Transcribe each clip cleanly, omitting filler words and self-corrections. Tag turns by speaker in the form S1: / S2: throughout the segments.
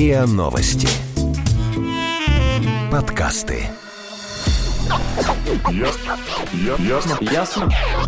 S1: РИА Новости. Подкасты.
S2: Ясно.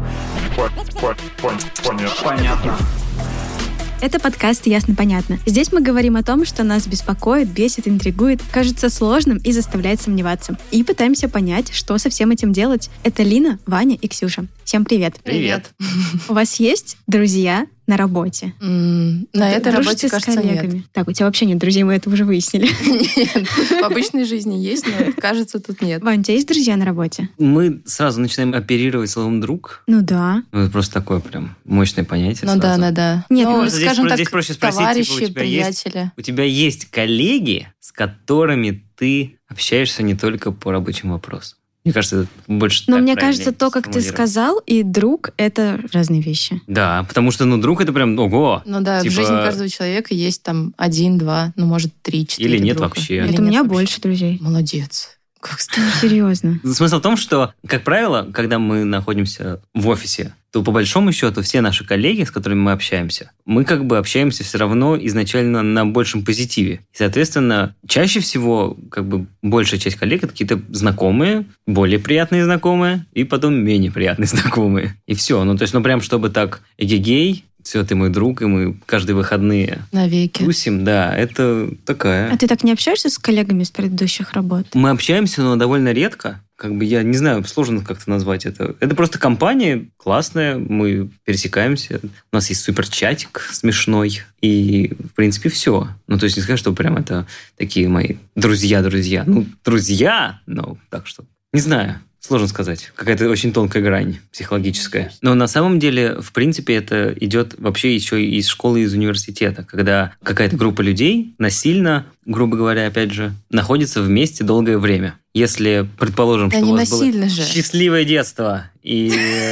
S2: Понятно.
S3: Это подкаст «Ясно-понятно». Здесь мы говорим о том, что нас беспокоит, бесит, интригует, кажется сложным и заставляет сомневаться. И пытаемся понять, что со всем этим делать. Это Лина, Ваня и Ксюша. Всем привет.
S2: Привет.
S3: У вас есть друзья на работе?
S4: На этой работе, кажется, нет.
S3: Так, у тебя вообще нет друзей, мы это уже выяснили.
S4: Нет, в обычной жизни есть, но, кажется, тут нет.
S3: Вань, у тебя есть друзья на работе?
S2: Мы сразу начинаем оперировать словом «друг».
S3: Ну да.
S2: Это просто такое прям мощное понятие.
S4: Ну да.
S3: Нет,
S4: ну,
S2: здесь
S4: скажем так,
S2: проще спросить,
S4: товарищи,
S2: типа,
S4: приятели.
S2: у тебя есть коллеги, с которыми ты общаешься не только по рабочим вопросам? Мне кажется, это больше
S3: Но
S2: так
S3: мне
S2: правильнее
S3: кажется, то, как ты
S2: сформулировать.
S3: сказал, и друг — это разные вещи.
S2: Да, потому что, друг это прям ого.
S4: Ну да,
S2: Типа-
S4: в жизни каждого человека есть там 1, 2, ну, может, 3, 4
S2: Или нет
S4: друга.
S2: вообще.
S4: Или
S3: Это у
S4: нет
S3: меня
S4: вообще.
S3: больше друзей.
S4: Молодец. Как странно.
S3: Серьезно.
S2: Смысл в том, что, как правило, когда мы находимся в офисе, то по большому счету все наши коллеги, с которыми мы общаемся, мы как бы общаемся все равно изначально на большем позитиве. И, соответственно, чаще всего как бы большая часть коллег это какие-то знакомые, более приятные знакомые, и потом менее приятные знакомые. И все. То есть, прям чтобы так эгегей, все, ты мой друг, и мы каждые выходные
S4: Навеки.
S2: тусим, да, это такая...
S3: А ты так не общаешься с коллегами с предыдущих работ?
S2: Мы общаемся, но довольно редко. Как бы я не знаю, сложно как-то назвать это. Это просто компания классная, мы пересекаемся. У нас есть суперчатик смешной. И, в принципе, все. То есть не сказать, что прям это такие мои друзья. Друзья, но так что... Не знаю. Сложно сказать. Какая-то очень тонкая грань психологическая. Но на самом деле, в принципе, это идет вообще еще из школы, из университета, когда какая-то группа людей насильно, грубо говоря, опять же, находится вместе долгое время. Если, предположим,
S4: Да
S2: что
S4: не
S2: у вас было
S4: насильно же.
S2: счастливое детство, и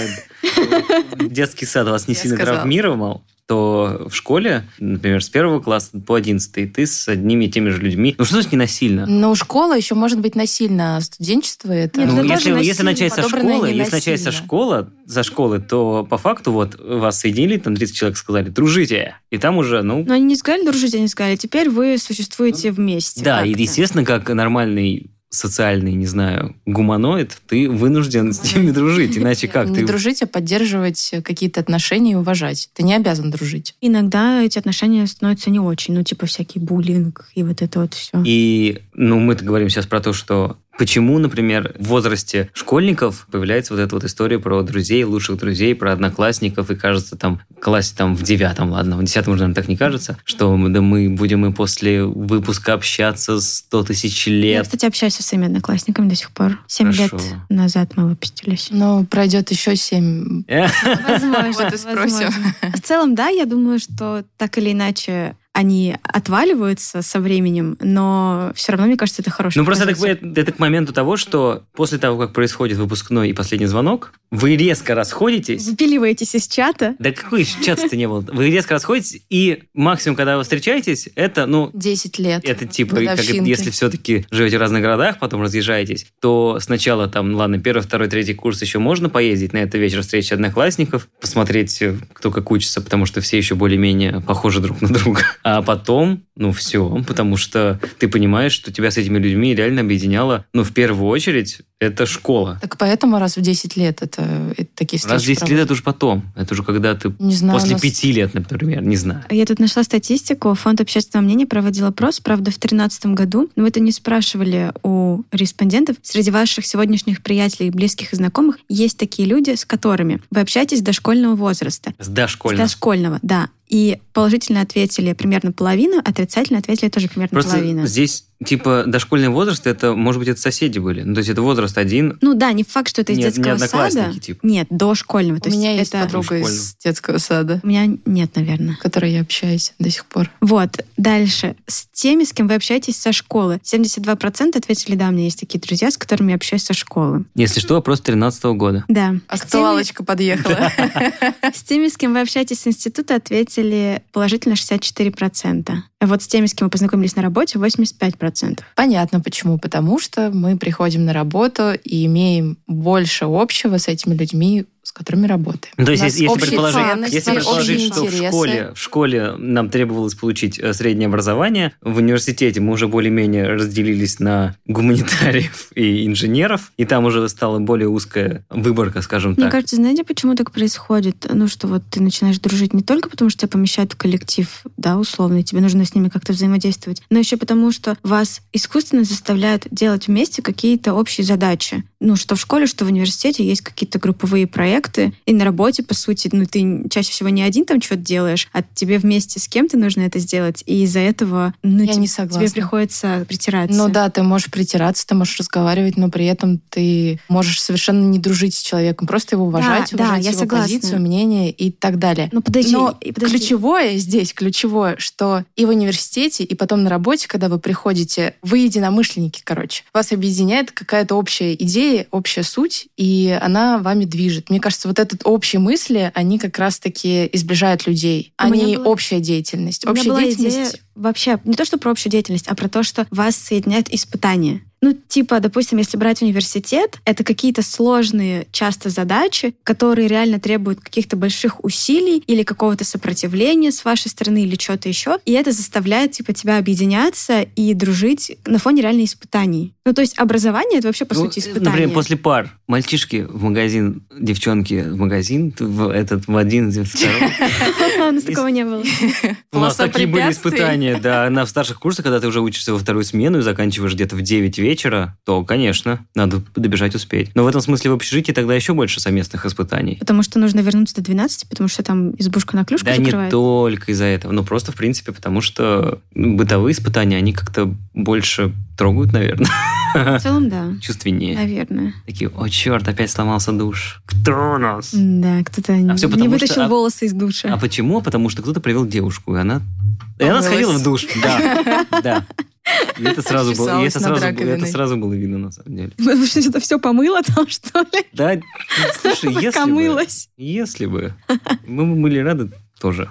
S2: детский сад вас не
S4: Я
S2: сильно
S4: сказала.
S2: травмировал, то в школе, например, с 1 класса по 11, ты с одними и теми же людьми. Что значит не насильно?
S4: Но школа еще может быть насильно, а студенчество это...
S3: Нет, это тоже
S2: если начать со
S4: подобранное
S2: школы,
S4: не
S2: если начать
S4: насильно.
S2: со школы, то по факту вас соединили, там 30 человек сказали, дружите. И там уже,
S3: Но они не сказали дружить, они сказали, теперь вы существуете вместе.
S2: да, и
S3: как-то.
S2: естественно, как нормальный социальный, не знаю, гуманоид, ты вынужден с ними дружить, иначе как?
S4: Не
S2: Ты
S4: дружить, а поддерживать какие-то отношения и уважать. Ты не обязан дружить.
S3: Иногда эти отношения становятся не очень. Типа всякий буллинг и вот это вот все.
S2: И, мы-то говорим сейчас про то, что почему, например, в возрасте школьников появляется вот эта вот история про друзей, лучших друзей, про одноклассников, и кажется, в классе в 9, ладно, в 10 уже, наверное, так не кажется, что мы будем и после выпуска общаться 100 тысяч
S3: Я,
S2: лет.
S3: кстати, общаюсь со своими одноклассниками до сих пор. 7
S2: Хорошо.
S3: лет назад мы выпустились.
S4: Но пройдет еще 7.
S3: Возможно.
S4: Вот и спросим.
S3: В целом, да, я думаю, что так или иначе они отваливаются со временем, но все равно, мне кажется, это хороший
S2: Просто
S3: показатель.
S2: это к моменту того, что после того, как происходит выпускной и последний звонок, вы резко расходитесь.
S3: Выпиливаетесь из чата.
S2: Да какой еще чата-то не было? Вы резко расходитесь, и максимум, когда вы встречаетесь, это,
S4: 10 лет.
S2: это типа, как
S4: Годовщинки.
S2: если все-таки живете в разных городах, потом разъезжаетесь, то сначала ладно, 1, 2, 3 курс еще можно поездить на это вечер встречи одноклассников, посмотреть, кто как учится, потому что все еще более-менее похожи друг на друга. А потом, все, потому что ты понимаешь, что тебя с этими людьми реально объединяло, в первую очередь, это школа.
S4: Так поэтому раз в 10 лет это такие встречи
S2: Раз в 10 лет
S4: проводят.
S2: это уже потом. Это уже когда ты
S4: Не знаю,
S2: после
S4: у нас-
S2: 5 лет, например, не знаю.
S3: Я тут нашла статистику. Фонд общественного мнения проводил опрос, правда, в 2013 году. Но вы это не спрашивали у респондентов. Среди ваших сегодняшних приятелей, близких и знакомых есть такие люди, с которыми вы общаетесь с дошкольного возраста.
S2: С дошкольного.
S3: С дошкольного, да. И положительно ответили примерно половина, отрицательно ответили тоже примерно
S2: Просто
S3: половина.
S2: здесь, дошкольный возраст, это, может быть, это соседи были. То есть это возраст один.
S3: Да, не факт, что это из
S2: Не
S3: детского
S2: одноклассники,
S3: сада.
S2: типа.
S3: Нет, дошкольного. То
S4: У меня есть
S3: это...
S4: подруга
S2: Школьного.
S4: из детского сада,
S3: У меня нет, наверное.
S4: с которой я общаюсь до сих пор.
S3: Вот, дальше. С теми, с кем вы общаетесь со школы. 72% ответили, да, у меня есть такие друзья, с которыми я общаюсь со школы.
S2: Если что, опрос 2013 года.
S3: Да.
S4: Актуалочка подъехала.
S3: С теми, с кем вы общаетесь с института, ответили положительно 64%. А вот с теми, с кем мы познакомились на работе, 85%.
S4: Понятно почему. Потому что мы приходим на работу и имеем больше общего с этими людьми, с которыми работаем.
S2: То есть,
S4: У нас
S2: если
S4: общие
S2: предположить,
S4: ценности,
S2: что
S4: интересы.
S2: в школе нам требовалось получить среднее образование, в университете мы уже более-менее разделились на гуманитариев и инженеров, и там уже стала более узкая выборка, скажем
S3: Мне
S2: так.
S3: кажется, знаете, почему так происходит? Ну, что вот ты начинаешь дружить не только потому, что тебя помещают в коллектив, да, условно, и тебе нужно с ними как-то взаимодействовать, но еще потому, что вас искусственно заставляют делать вместе какие-то общие задачи. Ну, что в школе, что в университете есть какие-то групповые проекты, и на работе, по сути, ну, ты чаще всего не один там что-то делаешь, а тебе вместе с кем-то нужно это сделать, и из-за этого, ну,
S4: Я не согласна.
S3: тебе приходится притираться.
S4: Ну да, ты можешь притираться, ты можешь разговаривать, но при этом ты можешь совершенно не дружить с человеком, просто его уважать,
S3: Да,
S4: уважать
S3: я
S4: его
S3: согласна.
S4: позицию, мнение и так далее.
S3: Но подожди.
S4: Ключевое, что и в университете, и потом на работе, когда вы приходите, вы единомышленники, короче. Вас объединяет какая-то общая идея, общая суть, и она вами движет. Мне кажется, вот эти общие мысли, они как раз-таки изближают людей, а не общая деятельность.
S3: У меня была идея
S4: Деятельность...
S3: вообще не то, что про общую деятельность, а про то, что вас соединяют испытания. Ну, типа, допустим, если брать университет, это какие-то сложные часто задачи, которые реально требуют каких-то больших усилий или какого-то сопротивления с вашей стороны или что-то еще. И это заставляет, типа, тебя объединяться и дружить на фоне реально испытаний. Ну, то есть образование — это вообще, по сути, испытание.
S2: Например, после пар мальчишки в магазин, девчонки в магазин, в один, в второй.
S3: У нас такого не было.
S2: У нас такие были испытания, да. В старших курсах, когда ты уже учишься во вторую смену и заканчиваешь где-то в 9 вечера, то, конечно, надо добежать успеть. Но в этом смысле в общежитии тогда еще больше совместных испытаний.
S3: Потому что нужно вернуться до 12, потому что там избушка на клюшку закрывает.
S2: Да не только из-за этого, но просто, в принципе, потому что бытовые испытания, они как-то больше трогают, наверное.
S3: В целом, да.
S2: Чувственнее.
S3: Наверное.
S2: Такие, о, черт, опять сломался душ. Кто у нас?
S3: Да, кто-то не вытащил волосы из душа.
S2: А почему? Потому что кто-то привел девушку, и она сходила в душ. Да. И это сразу было видно, на самом деле.
S3: Вы что-то все помыло там, что ли?
S2: Да, слушай, если бы, мы были рады тоже.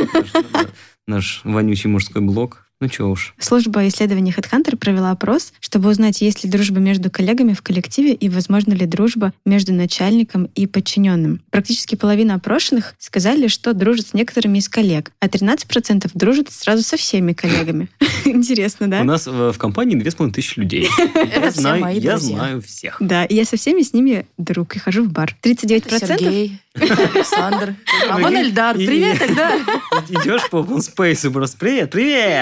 S2: Наш вонючий мужской блог. Ну, чего уж.
S3: Служба исследований HeadHunter провела опрос, чтобы узнать, есть ли дружба между коллегами в коллективе и возможно ли дружба между начальником и подчиненным. Практически половина опрошенных сказали, что дружат с некоторыми из коллег, а 13% дружат сразу со всеми коллегами. Интересно, да?
S2: У нас в компании 2500 людей.
S4: Это все мои друзья.
S2: Я знаю всех.
S3: Да, и я со всеми с ними друг и хожу в бар. 39%.
S4: Сергей, Александр. А вон Эльдар. Привет, Эльдар.
S2: Идешь по open space просто привет.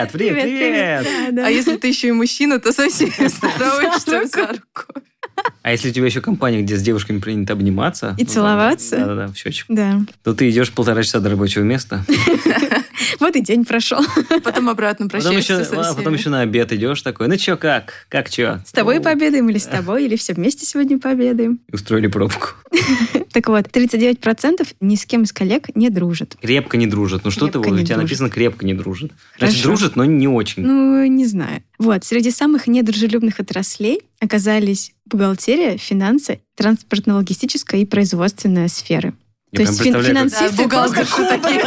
S4: А если ты еще и мужчина, то совсем здороваешься за руку.
S2: А если у тебя еще компания, где с девушками принято обниматься...
S3: И целоваться.
S2: Да, в щечку.
S3: Да.
S2: То ты идешь 1,5 часа до рабочего места.
S3: Вот и день прошел.
S4: Потом обратно прощаешься со всеми.
S2: Потом еще на обед идешь такой, ну что, как? Как что?
S3: С тобой пообедаем или с тобой, или все вместе сегодня пообедаем.
S2: Устроили пробку.
S3: Так вот, 39% ни с кем из коллег не дружат.
S2: Крепко не дружат. Ну что ты, у тебя написано крепко не дружат. Значит, дружат, но не очень.
S3: Ну, не знаю. Вот, среди самых недружелюбных отраслей оказались бухгалтерия, финансы, транспортно-логистическая и производственная сферы.
S2: То есть
S3: финансисты...
S4: Да, бухгалтерши такие.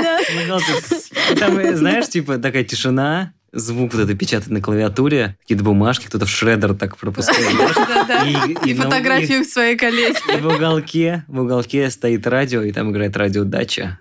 S2: Там, знаешь, типа такая тишина, звук вот это печатать на клавиатуре, какие-то бумажки, кто-то в шредер так пропускает.
S4: И фотографию своей коллеги.
S2: И в уголке стоит радио, и там играет радиодача.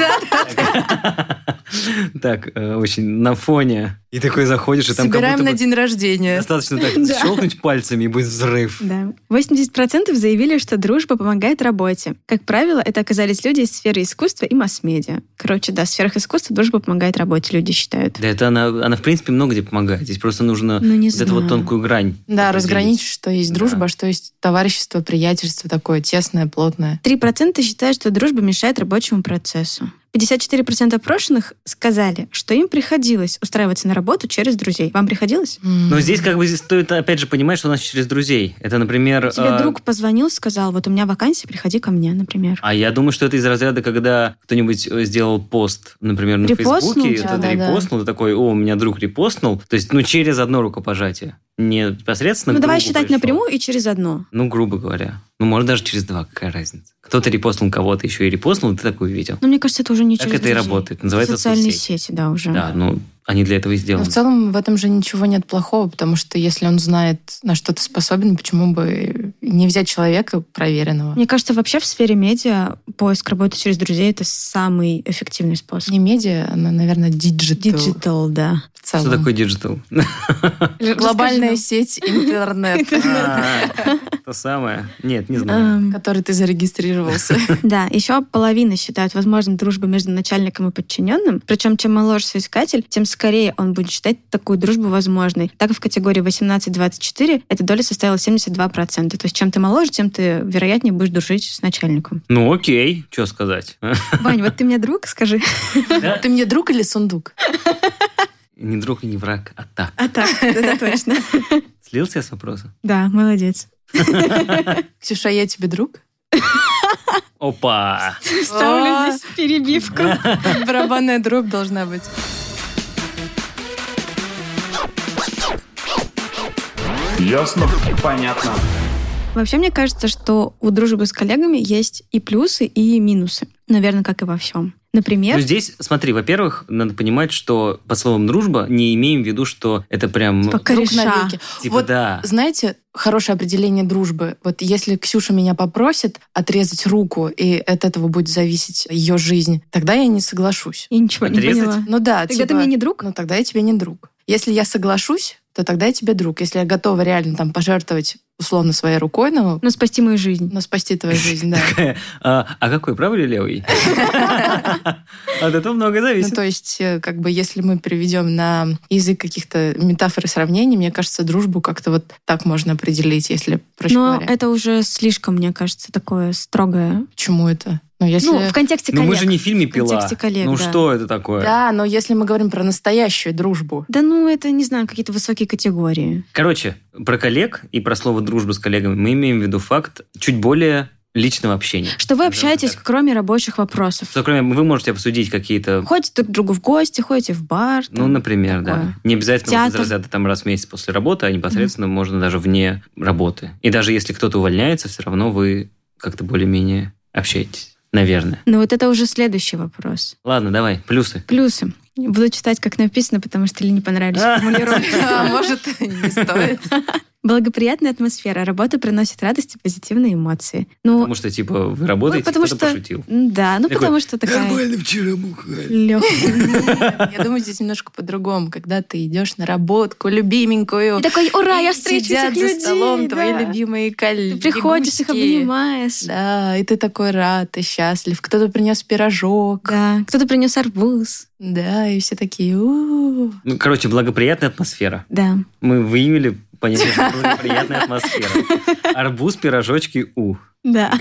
S2: Так, очень на фоне. И такой заходишь, и там
S4: собираем на день рождения.
S2: Достаточно так щелкнуть пальцами, и будет взрыв.
S3: Да. 80% заявили, что дружба помогает работе. Как правило, это оказались люди из сферы искусства и масс-медиа. Короче, да, в сферах искусства дружба помогает работе, люди считают.
S2: Да, это она в принципе, много где помогает. Здесь просто нужно эту вот тонкую грань.
S4: Да, разграничить, что есть дружба, что есть товарищество, приятельство такое тесное, плотное.
S3: 3% считают, что дружба мешает рабочему процессу. 54% опрошенных сказали, что им приходилось устраиваться на работу через друзей. Вам приходилось?
S2: Но здесь как бы стоит опять же понимать, что у нас через друзей. Это, например...
S3: Тебе друг позвонил, сказал, вот у меня вакансия, приходи ко мне, например.
S2: А я думаю, что это из разряда, когда кто-нибудь сделал пост, например, на Фейсбуке, кто-то репостнул, ты такой, о, у меня друг репостнул. То есть, через одно рукопожатие. Не непосредственно
S3: Ну, давай считать напрямую и через одно.
S2: Ну, грубо говоря. Ну, может, даже через два, какая разница. Кто-то репостнул кого-то еще и репостнул, ты такой увидел.
S3: Ну, мне кажется, это уже не через
S2: друзей. Так это и работает. Называется
S3: социальные сети, да, уже.
S2: Да, Они для этого и сделаны.
S4: Но в целом в этом же ничего нет плохого, потому что если он знает, на что ты способен, почему бы не взять человека проверенного?
S3: Мне кажется, вообще в сфере медиа поиск работы через друзей — это самый эффективный способ.
S4: Не медиа, а, наверное, диджитал.
S3: Диджитал, да.
S2: Что такое диджитал?
S4: Глобальная сеть интернет.
S2: То самое? Нет, не знаю.
S4: Который ты зарегистрировался.
S3: Да, еще половина считают возможным дружбу между начальником и подчиненным. Причем, чем моложе соискатель, тем скорее он будет считать такую дружбу возможной. Так, в категории 18-24 эта доля составила 72%. То есть, чем ты моложе, тем ты, вероятнее, будешь дружить с начальником.
S2: Ну, окей, что сказать.
S3: Вань, вот ты мне друг, скажи.
S4: Ты мне друг или сундук?
S2: Не друг и не враг, а так.
S3: А так, это точно.
S2: Слился я с вопроса?
S3: Да, молодец.
S4: Ксюша, я тебе друг?
S2: Опа!
S3: Ставлю здесь перебивку.
S4: Барабанная дробь должна быть.
S1: Ясно? Понятно.
S3: Вообще, мне кажется, что у дружбы с коллегами есть и плюсы, и минусы. Наверное, как и во всем. Например...
S2: Ну, здесь, смотри, во-первых, надо понимать, что под словом «дружба» не имеем в виду, что это прям...
S3: Типа кореша.
S4: навеки.
S2: Типа,
S4: вот,
S2: да.
S4: знаете, хорошее определение дружбы. Вот если Ксюша меня попросит отрезать руку, и от этого будет зависеть ее жизнь, тогда я не соглашусь.
S3: Я ничего не
S2: Отрезать?
S3: поняла.
S4: Ну да,
S3: Тогда ты мне не друг?
S4: Ну тогда я тебе не друг. Если я соглашусь, то тогда я тебе друг. Если я готова реально там пожертвовать условно своей рукой,
S3: Ну, спасти мою жизнь.
S4: но спасти твою жизнь, да.
S2: А какой, правый или левый? От этого многое
S4: Ну,
S2: зависит.
S4: то есть, как бы, если мы переведем на язык каких-то метафор и сравнений, мне кажется, дружбу как-то вот так можно определить, если проще
S3: Но
S4: говоря.
S3: это уже слишком, мне кажется, такое строгое.
S4: Почему это? Ну, если...
S3: Ну, в контексте
S2: Ну,
S3: коллег.
S2: мы же не в фильме
S3: В
S2: «Пила».
S3: контексте коллег,
S2: Ну,
S3: да.
S2: что это такое?
S4: Да, но если мы говорим про настоящую дружбу.
S3: Да ну, это, не знаю, какие-то высокие категории.
S2: Короче, про коллег и про слово «дружба» с коллегами мы имеем в виду факт чуть более личного общения.
S3: Что вы общаетесь,
S2: Так.
S3: кроме рабочих вопросов.
S2: Что, кроме, вы можете обсудить какие-то...
S3: Ходите друг к другу в гости, ходите в бар.
S2: Ну,
S3: там,
S2: например,
S3: такое.
S2: да. Не обязательно
S3: Театр.
S2: вот из разряда там раз в месяц после работы, а непосредственно можно даже вне работы. И даже если кто-то увольняется, все равно вы как-то более-менее общаетесь. Наверное.
S3: Но вот это уже следующий вопрос.
S2: Ладно, давай, плюсы.
S3: Плюсы. Буду читать, как написано, потому что ли не понравились формулировки.
S4: А может, не стоит.
S3: Благоприятная атмосфера. Работа приносит радость и позитивные эмоции. Ну,
S2: Потому что, типа, вы работаете,
S3: потому
S2: кто-то
S3: что...
S2: пошутил.
S3: Да, ну
S2: Такой,
S3: потому что такая...
S2: вчера бухали.
S3: Лёгкая.
S4: Я думаю, здесь немножко по-другому. Когда ты идешь на работку любименькую,
S3: И такой, ура, я
S4: и
S3: встречу
S4: сидят
S3: этих
S4: за
S3: людей.
S4: столом
S3: да.
S4: твои любимые коллеги.
S3: Ты приходишь, их обнимаешь.
S4: Да, и ты такой рад, ты счастлив. Кто-то принес пирожок.
S3: Да, кто-то принес арбуз.
S4: Да, и все такие «У-у-у».
S2: Ну, короче, благоприятная атмосфера.
S3: Да.
S2: Мы выявили понятие благоприятная атмосфера. Арбуз, пирожочки,
S3: Да.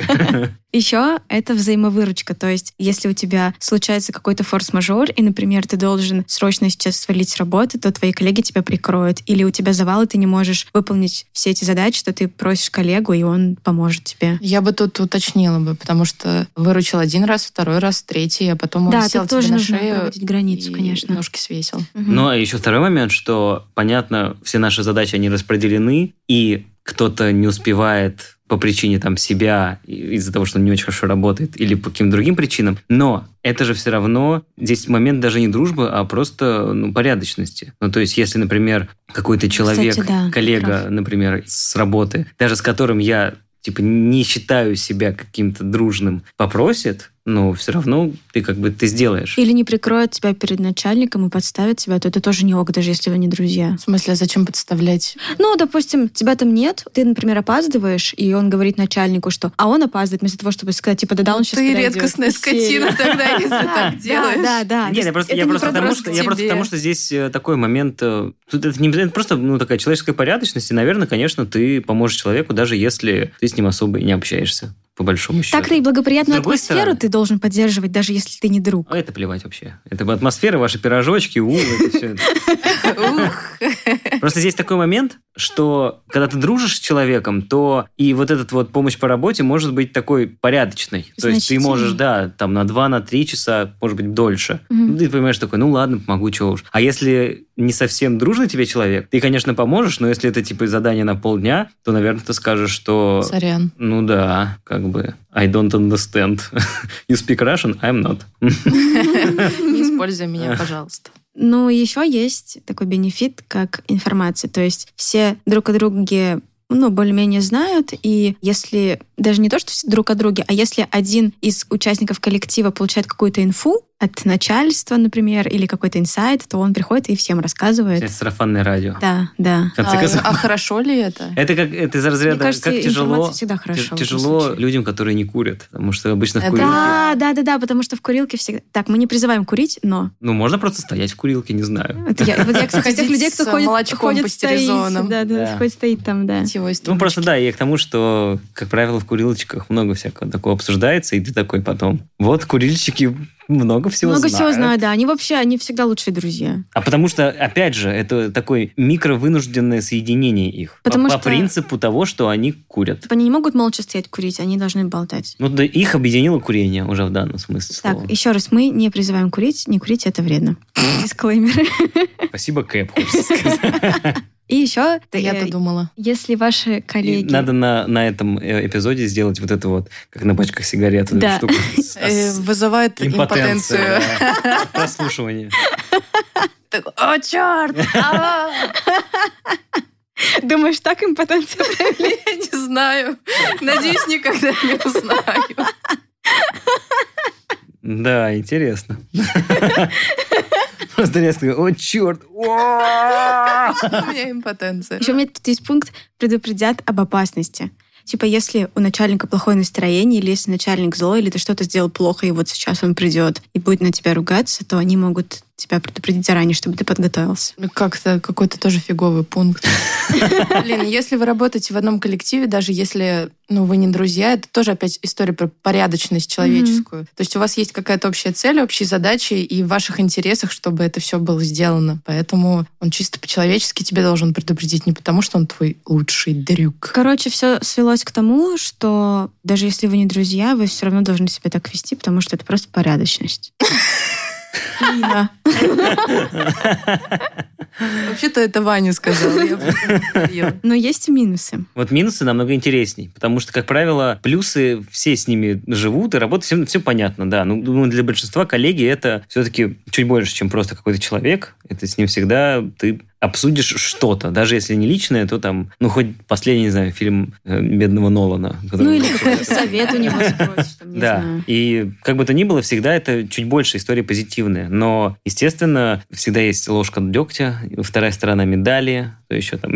S3: Еще это взаимовыручка. То есть, если у тебя случается какой-то форс-мажор, и, например, ты должен срочно сейчас свалить с работы, то твои коллеги тебя прикроют. Или у тебя завал, и ты не можешь выполнить все эти задачи, что ты просишь коллегу, и он поможет тебе.
S4: Я бы тут уточнила бы, потому что выручил один раз, второй раз, третий, а потом он
S3: Да,
S4: сел
S3: тут
S4: тебе
S3: тоже
S4: на
S3: нужно
S4: шею
S3: проводить границу,
S4: и
S3: конечно.
S4: ножки свесил.
S3: Мгм.
S2: Ну, а еще второй момент, что, понятно, все наши задачи, они распределены, и кто-то не успевает по причине там себя, из-за того, что он не очень хорошо работает, или по каким-то другим причинам. Но это же все равно, здесь момент даже не дружбы, а просто порядочности. Ну, то есть, если, например, какой-то человек,
S3: Кстати, да,
S2: коллега,
S3: прав.
S2: например, с работы, даже с которым я типа не считаю себя каким-то дружным, попросит, но все равно ты сделаешь.
S3: Или не прикроет тебя перед начальником и подставит тебя, то это тоже не ок, даже если вы не друзья.
S4: В смысле, а зачем подставлять?
S3: Ну, допустим, тебя там нет, ты, например, опаздываешь, и он говорит начальнику, что... А он опаздывает вместо того, чтобы сказать, типа, да он сейчас
S4: Ты
S3: подойдет.
S4: редкостная
S3: Из серии.
S4: скотина тогда, если так делаешь.
S3: Да.
S2: Нет, я просто потому, что здесь такой момент... Тут это не это просто такая человеческая порядочность, и, наверное, конечно, ты поможешь человеку, даже если ты с ним особо и не общаешься, по большому счету.
S3: Так-то и благоприятную
S2: С другой
S3: атмосферу
S2: стороны-
S3: ты должен поддерживать, даже если ты не друг.
S2: А это плевать вообще. Это атмосфера, ваши пирожочки, это все. Просто здесь такой момент, что когда ты дружишь с человеком, то и вот этот вот помощь по работе может быть такой порядочной. То есть ты
S3: Значительной.
S2: можешь, да, там на 2-3 часа, может быть, дольше.
S3: Мгм.
S2: Ну, ты понимаешь такой, ну ладно, помогу, чего уж. А если не совсем дружный тебе человек, ты, конечно, поможешь, но если это типа задание на полдня, то, наверное, ты скажешь, что...
S4: Сорян.
S2: Ну да, как бы I don't understand. You speak Russian? I'm not.
S4: Не используй меня, пожалуйста.
S3: Ну, еще есть такой бенефит, как информация. То есть все друг о друге более-менее знают, и если даже не то, что все друг о друге, а если один из участников коллектива получает какую-то инфу от начальства, например, или какой-то инсайт, то он приходит и всем рассказывает.
S2: Это сарафанное радио.
S3: Да, да.
S4: А хорошо ли это?
S2: Это как это из разряда,
S3: Мне кажется,
S2: как тяжело,
S3: всегда хорошо.
S2: тяжело людям, которые не курят, потому что обычно в курилке...
S3: Да, потому что в курилке всегда... Так, мы не призываем курить, но...
S2: Ну, можно просто стоять в курилке, не знаю.
S3: Я, кстати, из тех людей, кто ходит
S4: пастеризованным.
S3: Да, ходит, стоит там, да.
S2: Ну, просто да, и к тому, что, как правило, в курилочках много всякого такого обсуждается, и ты такой потом... Вот, курильщики много всего знают,
S3: да. Они всегда лучшие друзья.
S2: А потому что, опять же, это такое микровынужденное соединение их. По принципу того, что они курят.
S3: Они не могут молча стоять курить, они должны болтать.
S2: Ну, да, их объединило курение уже в данном смысле слова.
S3: Так, еще раз, мы не призываем курить. Не курить — это вредно. Дисклеймер.
S2: Спасибо, Кэп, хочется сказать.
S3: И еще...
S4: Я-то думала.
S3: Если ваши коллеги...
S2: И надо на этом эпизоде сделать вот это вот, как на пачках сигарет.
S3: Да.
S2: Штуку
S4: Вызывает импотенцию.
S2: Прослушивание.
S4: О, черт!
S3: Думаешь, так импотенция проявляется?
S4: Я не знаю. Надеюсь, никогда не узнаю.
S2: Да, интересно. Просто резко, о, черт!
S4: У меня импотенция.
S3: Еще у меня тут есть пункт «предупредят об опасности». Типа, если у начальника плохое настроение, или если начальник злой, или ты что-то сделал плохо, и вот сейчас он придет и будет на тебя ругаться, то они могут тебя предупредить заранее, чтобы ты подготовился.
S4: Как-то какой-то тоже фиговый пункт. Блин, если вы работаете в одном коллективе, даже если вы не друзья, это тоже опять история про порядочность человеческую. То есть у вас есть какая-то общая цель, общие задачи, и в ваших интересах, чтобы это все было сделано. Поэтому он чисто по-человечески тебе должен предупредить, не потому, что он твой лучший друг.
S3: Короче, все свелось к тому, что даже если вы не друзья, вы все равно должны себя так вести, потому что это просто порядочность.
S4: Вообще-то это Ваня сказал.
S3: Но есть и минусы.
S2: Вот минусы намного интересней, потому что, как правило, плюсы все с ними живут, и работают, все понятно, да. Ну, думаю, для большинства коллеги это все-таки чуть больше, чем просто какой-то человек. Это с ним всегда ты обсудишь что-то, даже если не личное, то там, хоть последний, не знаю, фильм бедного Нолана.
S3: Или какой-то совет у него спросишь.
S2: Да, и как бы то ни было, всегда это чуть больше история позитивная. Но, естественно, всегда есть ложка дегтя, вторая сторона медали, то еще там.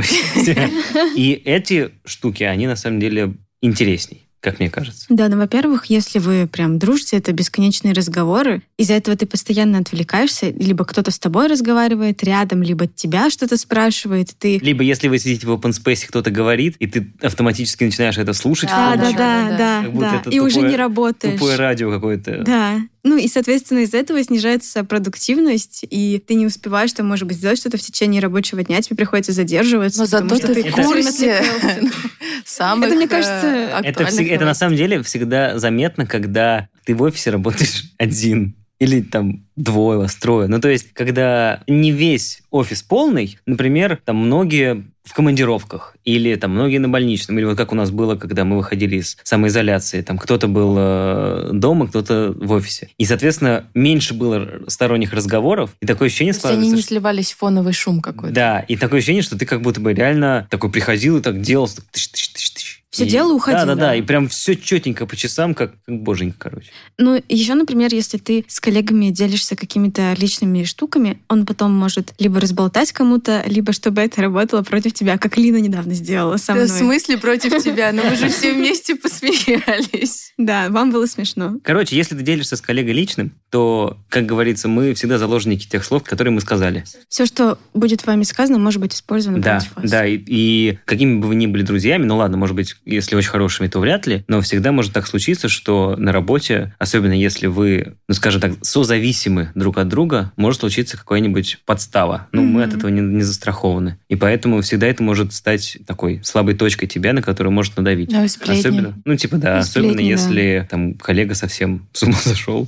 S2: И эти штуки, они на самом деле интересней, как мне кажется.
S3: Да, во-первых, если вы прям дружите, это бесконечные разговоры. Из-за этого ты постоянно отвлекаешься. Либо кто-то с тобой разговаривает рядом, либо тебя что-то спрашивает.
S2: Либо если вы сидите в open space, кто-то говорит, и ты автоматически начинаешь это слушать.
S3: Да. И уже не работаешь.
S2: Тупое радио какое-то.
S3: Да. И, соответственно, из-за этого снижается продуктивность, и ты не успеваешь, может быть, сделать что-то в течение рабочего дня, тебе приходится задерживаться.
S4: Но зато ты в курсе самых
S3: это, мне кажется,
S2: это на самом деле всегда заметно, когда ты в офисе работаешь один. Или там двое вас, трое. То есть, когда не весь офис полный, например, там многие в командировках, или там многие на больничном, или вот как у нас было, когда мы выходили из самоизоляции, там кто-то был дома, кто-то в офисе. И, соответственно, меньше было сторонних разговоров, и такое ощущение складывается...
S4: они не сливались в фоновый шум какой-то.
S2: Да, и такое ощущение, что ты как будто бы реально такой приходил и так делал, тыщ-тыщ-тыщ-тыщ.
S3: Все дело уходило.
S2: Да, и прям все четенько по часам, как боженька, короче.
S3: Еще, например, если ты с коллегами делишься какими-то личными штуками, он потом может либо разболтать кому-то, либо чтобы это работало против тебя, как Лина недавно сделала со мной.
S4: В смысле против тебя? Но мы же все вместе посмеялись.
S3: Да, вам было смешно.
S2: Короче, если ты делишься с коллегой личным, то, как говорится, мы всегда заложники тех слов, которые мы сказали.
S3: Все, что будет вами сказано, может быть использовано против вас.
S2: Да, и какими бы вы ни были друзьями, ладно, может быть, если очень хорошими, то вряд ли, но всегда может так случиться, что на работе, особенно если вы, скажем так, созависимы друг от друга, может случиться какая-нибудь подстава. Мы от этого не застрахованы. И поэтому всегда это может стать такой слабой точкой тебя, на которую может надавить. Особенно, особенно если там коллега совсем с ума зашел,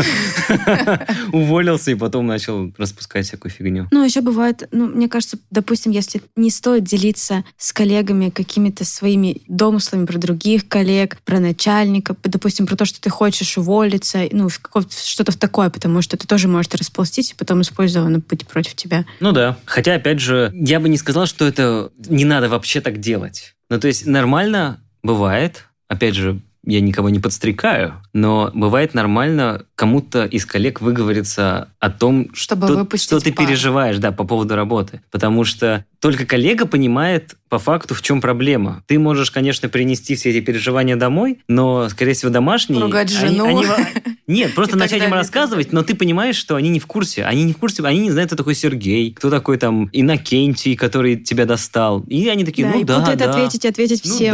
S2: уволился и потом начал распускать всякую фигню.
S3: Еще бывает, мне кажется, допустим, если не стоит делиться с коллегами какими-то своими домыслами про других коллег, про начальника, допустим, про то, что ты хочешь уволиться, что-то такое, потому что это тоже может расползтись и потом использовано быть против тебя.
S2: Ну да. Хотя, опять же, я бы не сказал, что это не надо вообще так делать. Ну, то есть нормально бывает, опять же, я никого не подстрекаю, но бывает нормально кому-то из коллег выговориться о том, что ты переживаешь, да, по поводу работы. Потому что только коллега понимает по факту, в чем проблема. Ты можешь, конечно, принести все эти переживания домой, но, скорее всего, домашние...
S4: Ругать жену.
S2: Нет, просто начать им рассказывать, но ты понимаешь, что они не в курсе. Они не знают, кто такой Сергей, кто такой там Иннокентий, который тебя достал. И они такие,
S3: путают ответить всем.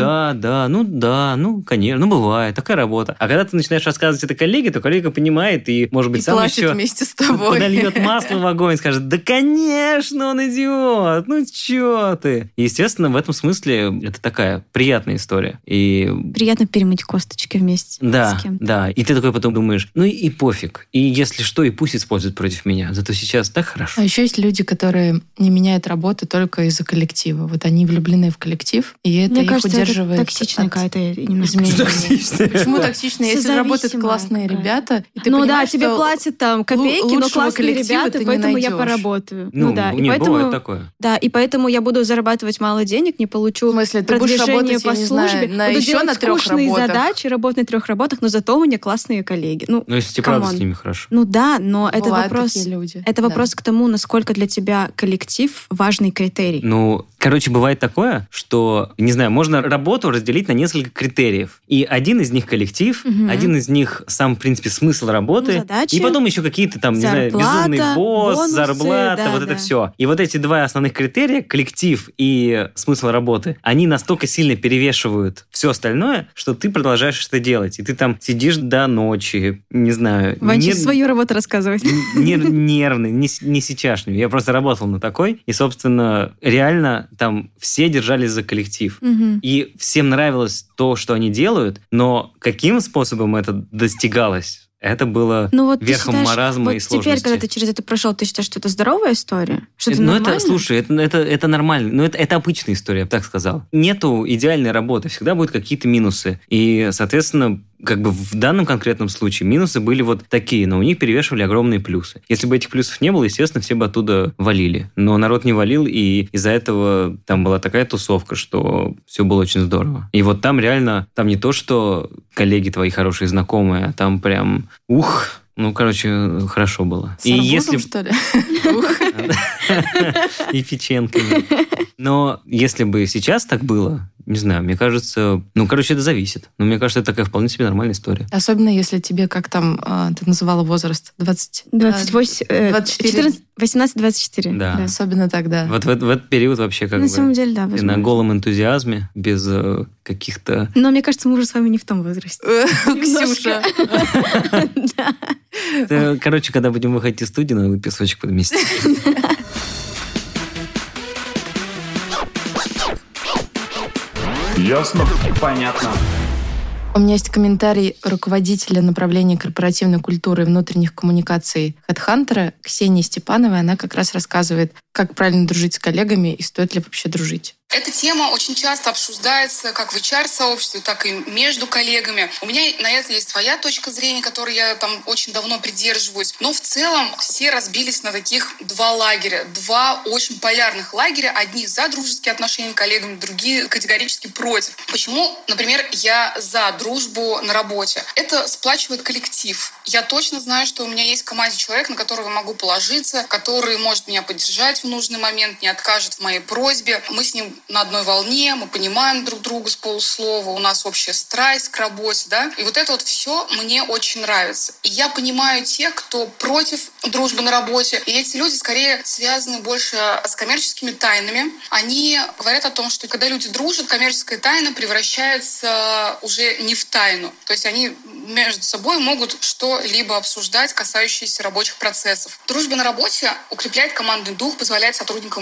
S2: Конечно, бывает, такая работа. А когда ты начинаешь рассказывать это коллеге, то коллега понимает и, может быть, сам еще
S4: вместе с тобой.
S2: Подольет масло в огонь, скажет, да, конечно, он идиот, ну чё ты? И, естественно, в этом смысле это такая приятная история. И...
S3: Приятно перемыть косточки вместе с кем-то.
S2: Да, и ты такой потом думаешь, ну и пофиг. И если что, и пусть используют против меня. Зато сейчас так хорошо.
S4: А еще есть люди, которые не меняют работу только из-за коллектива. Вот они влюблены в коллектив, и это их удерживает.
S3: Это токсичная какая-то немножко.
S4: Почему токсичная? Если работают классные ребята, и ты понимаешь,
S3: тебе платят там копейки, но классные ребята, поэтому я поработаю.
S2: Бывает такое.
S3: Да, и поэтому я буду зарабатывать мало денег, не получу продвижение по службе, буду делать скучные задачи, работать на 3 работах, но зато у меня классные коллеги.
S2: Ну, если тебе правда с ними хорошо.
S3: Ну да, но это вопрос к тому, насколько для тебя коллектив важный критерий.
S2: Ну, короче, бывает такое, что, не знаю, можно работу разделить на несколько критериев. И один из них коллектив, один из них сам, в принципе, смысл работы,
S3: задачи,
S2: и потом еще какие-то там, зарплата, не знаю, безумный босс, бонусы, зарплата, это все. И вот эти 2 основных критерия, коллектив и смысл работы, они настолько сильно перевешивают все остальное, что ты продолжаешь это делать. И ты там сидишь до ночи, не знаю...
S3: Ванчик свою работу рассказывать.
S2: Нервный, не сейчасшнюю. Я просто работал на такой, и, собственно, реально там все держались за коллектив. И всем нравилось то, что они делают, но каким способом это достигалось? Это было верхом маразма и сложности.
S3: Теперь, когда ты через это прошел, ты считаешь, что это здоровая история? Что это нормально?
S2: Слушай, это нормально. Но это обычная история, я бы так сказал. Нету идеальной работы. Всегда будут какие-то минусы. И, соответственно, как бы в данном конкретном случае минусы были вот такие, но у них перевешивали огромные плюсы. Если бы этих плюсов не было, естественно, все бы оттуда валили. Но народ не валил, и из-за этого там была такая тусовка, что все было очень здорово. И вот там реально, там не то, что коллеги твои хорошие знакомые, а там прям, хорошо было.
S4: С арбузом, что ли?
S2: И печенками. Но если бы сейчас так было, не знаю, мне кажется... это зависит. Но мне кажется, это такая вполне себе нормальная история.
S4: Особенно, если тебе, как там ты называла возраст?
S3: 18-24.
S2: Да.
S4: Особенно тогда.
S2: Вот в этот период вообще как бы...
S3: На самом деле, да.
S2: Ты на голом энтузиазме, без каких-то...
S3: Но мне кажется, мы уже с вами не в том возрасте.
S4: Ксюша.
S2: Короче, когда будем выходить из студии, надо песочек подместить.
S1: Ясно? Понятно.
S4: У меня есть комментарий руководителя направления корпоративной культуры и внутренних коммуникаций HeadHunter Ксении Степановой. Она как раз рассказывает, как правильно дружить с коллегами и стоит ли вообще дружить.
S5: Эта тема очень часто обсуждается как в HR-сообществе, так и между коллегами. У меня на это есть своя точка зрения, которой я там очень давно придерживаюсь. Но в целом все разбились на таких 2 лагеря. 2 очень полярных лагеря. Одни за дружеские отношения с коллегами, другие категорически против. Почему, например, я за дружбу на работе? Это сплачивает коллектив. Я точно знаю, что у меня есть в команде человек, на которого я могу положиться, который может меня поддержать в нужный момент, не откажет в моей просьбе. Мы с ним на одной волне, мы понимаем друг друга с полуслова, у нас общая страсть к работе, да, и вот это вот все мне очень нравится. И я понимаю тех, кто против дружбы на работе, и эти люди скорее связаны больше с коммерческими тайнами. Они говорят о том, что когда люди дружат, коммерческая тайна превращается уже не в тайну. То есть они между собой могут что-либо обсуждать, касающееся рабочих процессов. Дружба на работе укрепляет командный дух, позволяет сотрудникам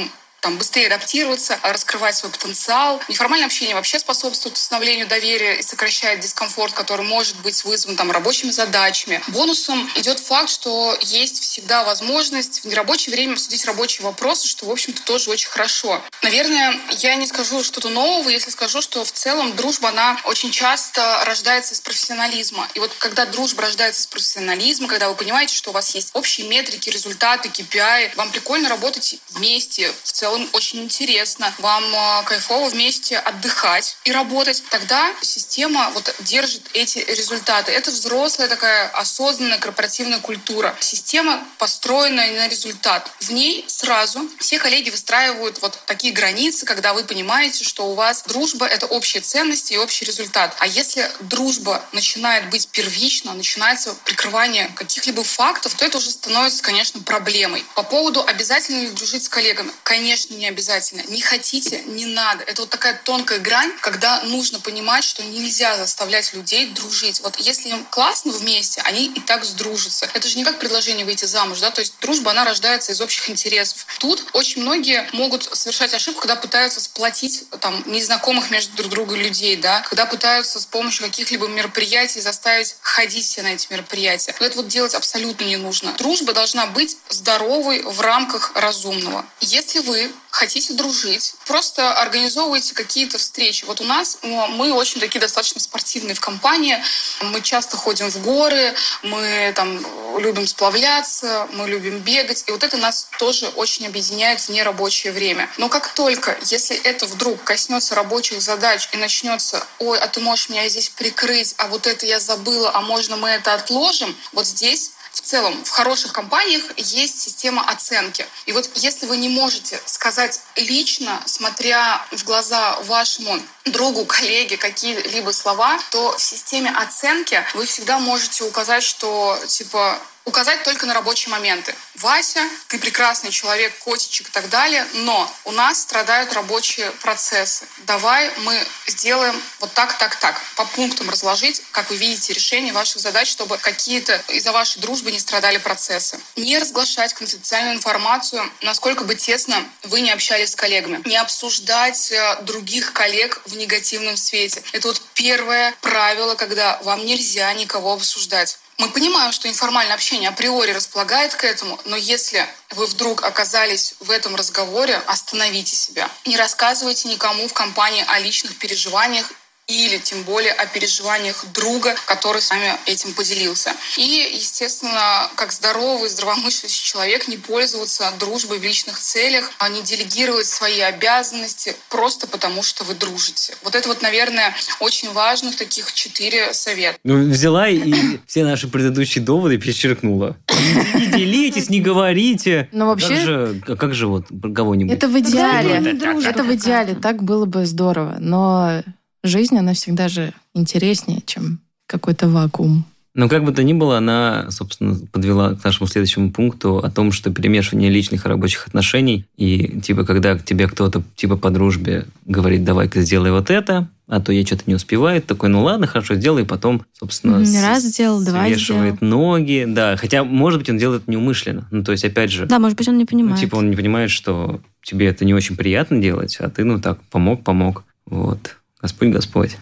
S5: там быстрее адаптироваться, раскрывать свой потенциал. Неформальное общение вообще способствует установлению доверия и сокращает дискомфорт, который может быть вызван там рабочими задачами. Бонусом идет факт, что есть всегда возможность в нерабочее время обсудить рабочие вопросы, что, в общем-то, тоже очень хорошо. Наверное, я не скажу что-то нового, если скажу, что в целом дружба, она очень часто рождается из профессионализма. И вот когда дружба рождается из профессионализма, когда вы понимаете, что у вас есть общие метрики, результаты, KPI, вам прикольно работать вместе, в целом очень интересно, вам кайфово вместе отдыхать и работать, тогда система вот держит эти результаты. Это взрослая такая осознанная корпоративная культура. Система, построенная на результат. В ней сразу все коллеги выстраивают вот такие границы, когда вы понимаете, что у вас дружба — это общие ценности и общий результат. А если дружба начинает быть первична, начинается прикрывание каких-либо фактов, то это уже становится, конечно, проблемой. По поводу обязательно ли дружить с коллегами? Конечно, не обязательно. Не хотите — не надо. Это вот такая тонкая грань, когда нужно понимать, что нельзя заставлять людей дружить. Вот если им классно вместе, они и так сдружатся. Это же не как предложение выйти замуж, да? То есть дружба, она рождается из общих интересов. Тут очень многие могут совершать ошибку, когда пытаются сплотить там незнакомых между друг другом людей, да? Когда пытаются с помощью каких-либо мероприятий заставить ходить все на эти мероприятия. Вот это вот делать абсолютно не нужно. Дружба должна быть здоровой в рамках разумного. Если вы хотите дружить, просто организовывайте какие-то встречи. Вот у нас мы очень такие достаточно спортивные в компании. Мы часто ходим в горы, мы там любим сплавляться, мы любим бегать. И вот это нас тоже очень объединяет в нерабочее время. Но как только, если это вдруг коснется рабочих задач и начнется: ой, а ты можешь меня здесь прикрыть, а вот это я забыла, а можно мы это отложим, вот здесь в целом в хороших компаниях есть система оценки. И вот если вы не можете сказать лично, смотря в глаза вашему другу, коллеге какие-либо слова, то в системе оценки вы всегда можете указать, что указать только на рабочие моменты. Вася, ты прекрасный человек, котичек и так далее, но у нас страдают рабочие процессы. Давай мы сделаем вот так. По пунктам разложить, как вы видите, решение ваших задач, чтобы какие-то из-за вашей дружбы не страдали процессы. Не разглашать конфиденциальную информацию, насколько бы тесно вы не общались с коллегами. Не обсуждать других коллег в негативном свете. Это вот первое правило, когда вам нельзя никого обсуждать. Мы понимаем, что неформальное общение априори располагает к этому, но если вы вдруг оказались в этом разговоре, остановите себя. Не рассказывайте никому в компании о личных переживаниях или тем более о переживаниях друга, который с вами этим поделился. И, естественно, как здоровый, здравомыслящий человек, не пользоваться дружбой в личных целях, а не делегировать свои обязанности просто потому, что вы дружите. Вот это вот, наверное, очень важных таких 4 совета.
S2: Взяла и все наши предыдущие доводы перечеркнула. Не делитесь, не говорите.
S4: Но вообще...
S2: Как же вот кого-нибудь?
S4: Это в идеале. Это в идеале. Так было бы здорово. Но... жизнь, она всегда же интереснее, чем какой-то вакуум.
S2: Но как бы то ни было, она, собственно, подвела к нашему следующему пункту о том, что перемешивание личных и рабочих отношений, и когда к тебе кто-то по дружбе говорит: давай-ка сделай вот это, а то я что-то не успеваю, такой: ну ладно, хорошо, сделай, и потом, собственно,
S3: раз сделал, два
S2: свешивает ноги. Да, хотя, может быть, он делает это неумышленно. Ну, то есть, опять же...
S3: Да, может быть, он не понимает.
S2: Он не понимает, что тебе это не очень приятно делать, а ты, помог. Вот. Господь.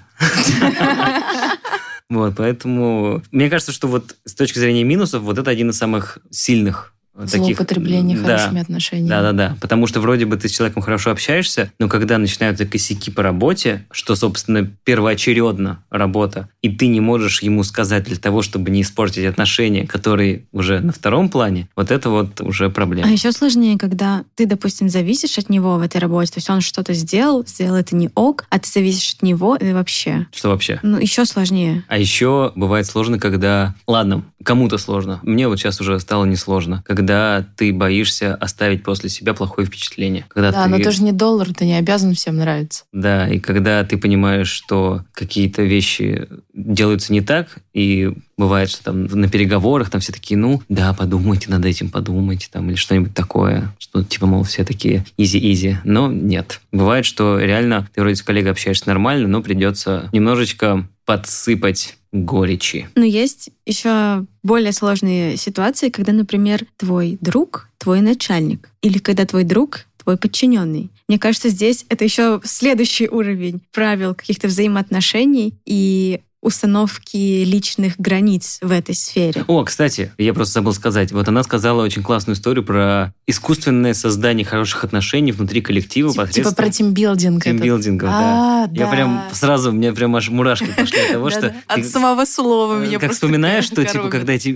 S2: Вот, поэтому мне кажется, что вот с точки зрения минусов, вот это один из самых сильных таких...
S4: Злоупотребление хорошими отношениями.
S2: Да. Потому что вроде бы ты с человеком хорошо общаешься, но когда начинаются косяки по работе, что, собственно, первоочередно работа, и ты не можешь ему сказать для того, чтобы не испортить отношения, которые уже на втором плане, вот это вот уже проблема.
S3: А еще сложнее, когда ты, допустим, зависишь от него в этой работе, то есть он что-то сделал это не ок, а ты зависишь от него, и вообще.
S2: Что вообще?
S3: Еще сложнее.
S2: А еще бывает сложно, когда... Ладно, кому-то сложно. Мне вот сейчас уже стало несложно. Когда ты боишься оставить после себя плохое впечатление.
S4: Но ты же не доллар, ты не обязан всем нравиться.
S2: Да, и когда ты понимаешь, что какие-то вещи делаются не так, и бывает, что там на переговорах там все такие: подумайте над этим, подумайте, или что-нибудь такое, что мол, все такие изи-изи. Но нет. Бывает, что реально ты вроде с коллегой общаешься нормально, но придется немножечко подсыпать горечи.
S3: Но есть еще более сложные ситуации, когда, например, твой друг, твой начальник, или когда твой друг, твой подчиненный. Мне кажется, здесь это еще следующий уровень правил каких-то взаимоотношений и установки личных границ в этой сфере.
S2: О, кстати, я просто забыл сказать. Вот она сказала очень классную историю про искусственное создание хороших отношений внутри коллектива.
S4: Типа про тимбилдинг.
S2: Тимбилдингов, да. Я прям сразу, у меня прям аж мурашки пошли от того, что...
S4: От самого слова меня
S2: как вспоминаешь, что типа когда эти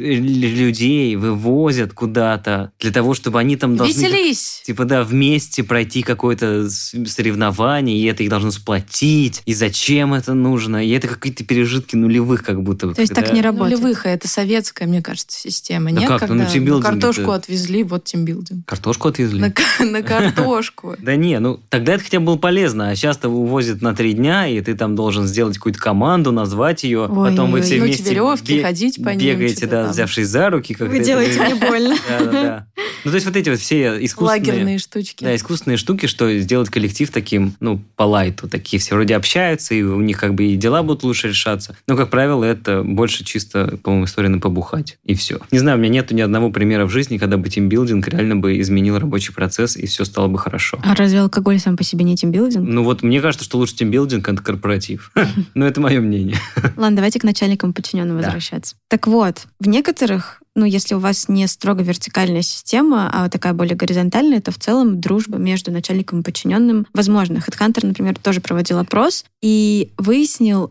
S2: людей вывозят куда-то для того, чтобы они там должны...
S4: Веселись!
S2: Типа, да, вместе пройти какое-то соревнование, и это их должно сплотить, и зачем это нужно, и это какие-то пережитки нулевых как будто.
S3: То есть так не работает?
S4: Нулевых, это советская, мне кажется, система.
S2: Да
S4: нет,
S2: как?
S4: когда картошку
S2: это...
S4: отвезли, вот тимбилдинг.
S2: Картошку отвезли?
S4: На картошку.
S2: Да не, ну тогда это хотя бы было полезно, а сейчас-то увозят на 3 дня, и ты там должен сделать какую-то команду, назвать ее, потом вы все вместе
S4: веревки, ходить по ним.
S2: Бегаете, да, взявшись за руки.
S3: Вы делаете мне больно.
S2: Да. Ну, то есть вот эти вот все искусственные...
S4: Лагерные штучки.
S2: Да, искусственные штуки, что сделать коллектив таким, по лайту. Такие все вроде общаются, и у них как бы и дела будут лучше решаться. Но, как правило, это больше чисто, по-моему, история на побухать. И все. Не знаю, у меня нету ни одного примера в жизни, когда бы тимбилдинг реально бы изменил рабочий процесс, и все стало бы хорошо.
S3: А разве алкоголь сам по себе не тимбилдинг?
S2: Ну вот, мне кажется, что лучше тимбилдинг, это корпоратив. Но это мое мнение.
S3: Ладно, давайте к начальникам подчиненным возвращаться. Так вот, в некоторых, если у вас не строго вертикальная система, а такая более горизонтальная, то в целом дружба между начальником и подчиненным возможна. HeadHunter, например, тоже проводил опрос и выяснил,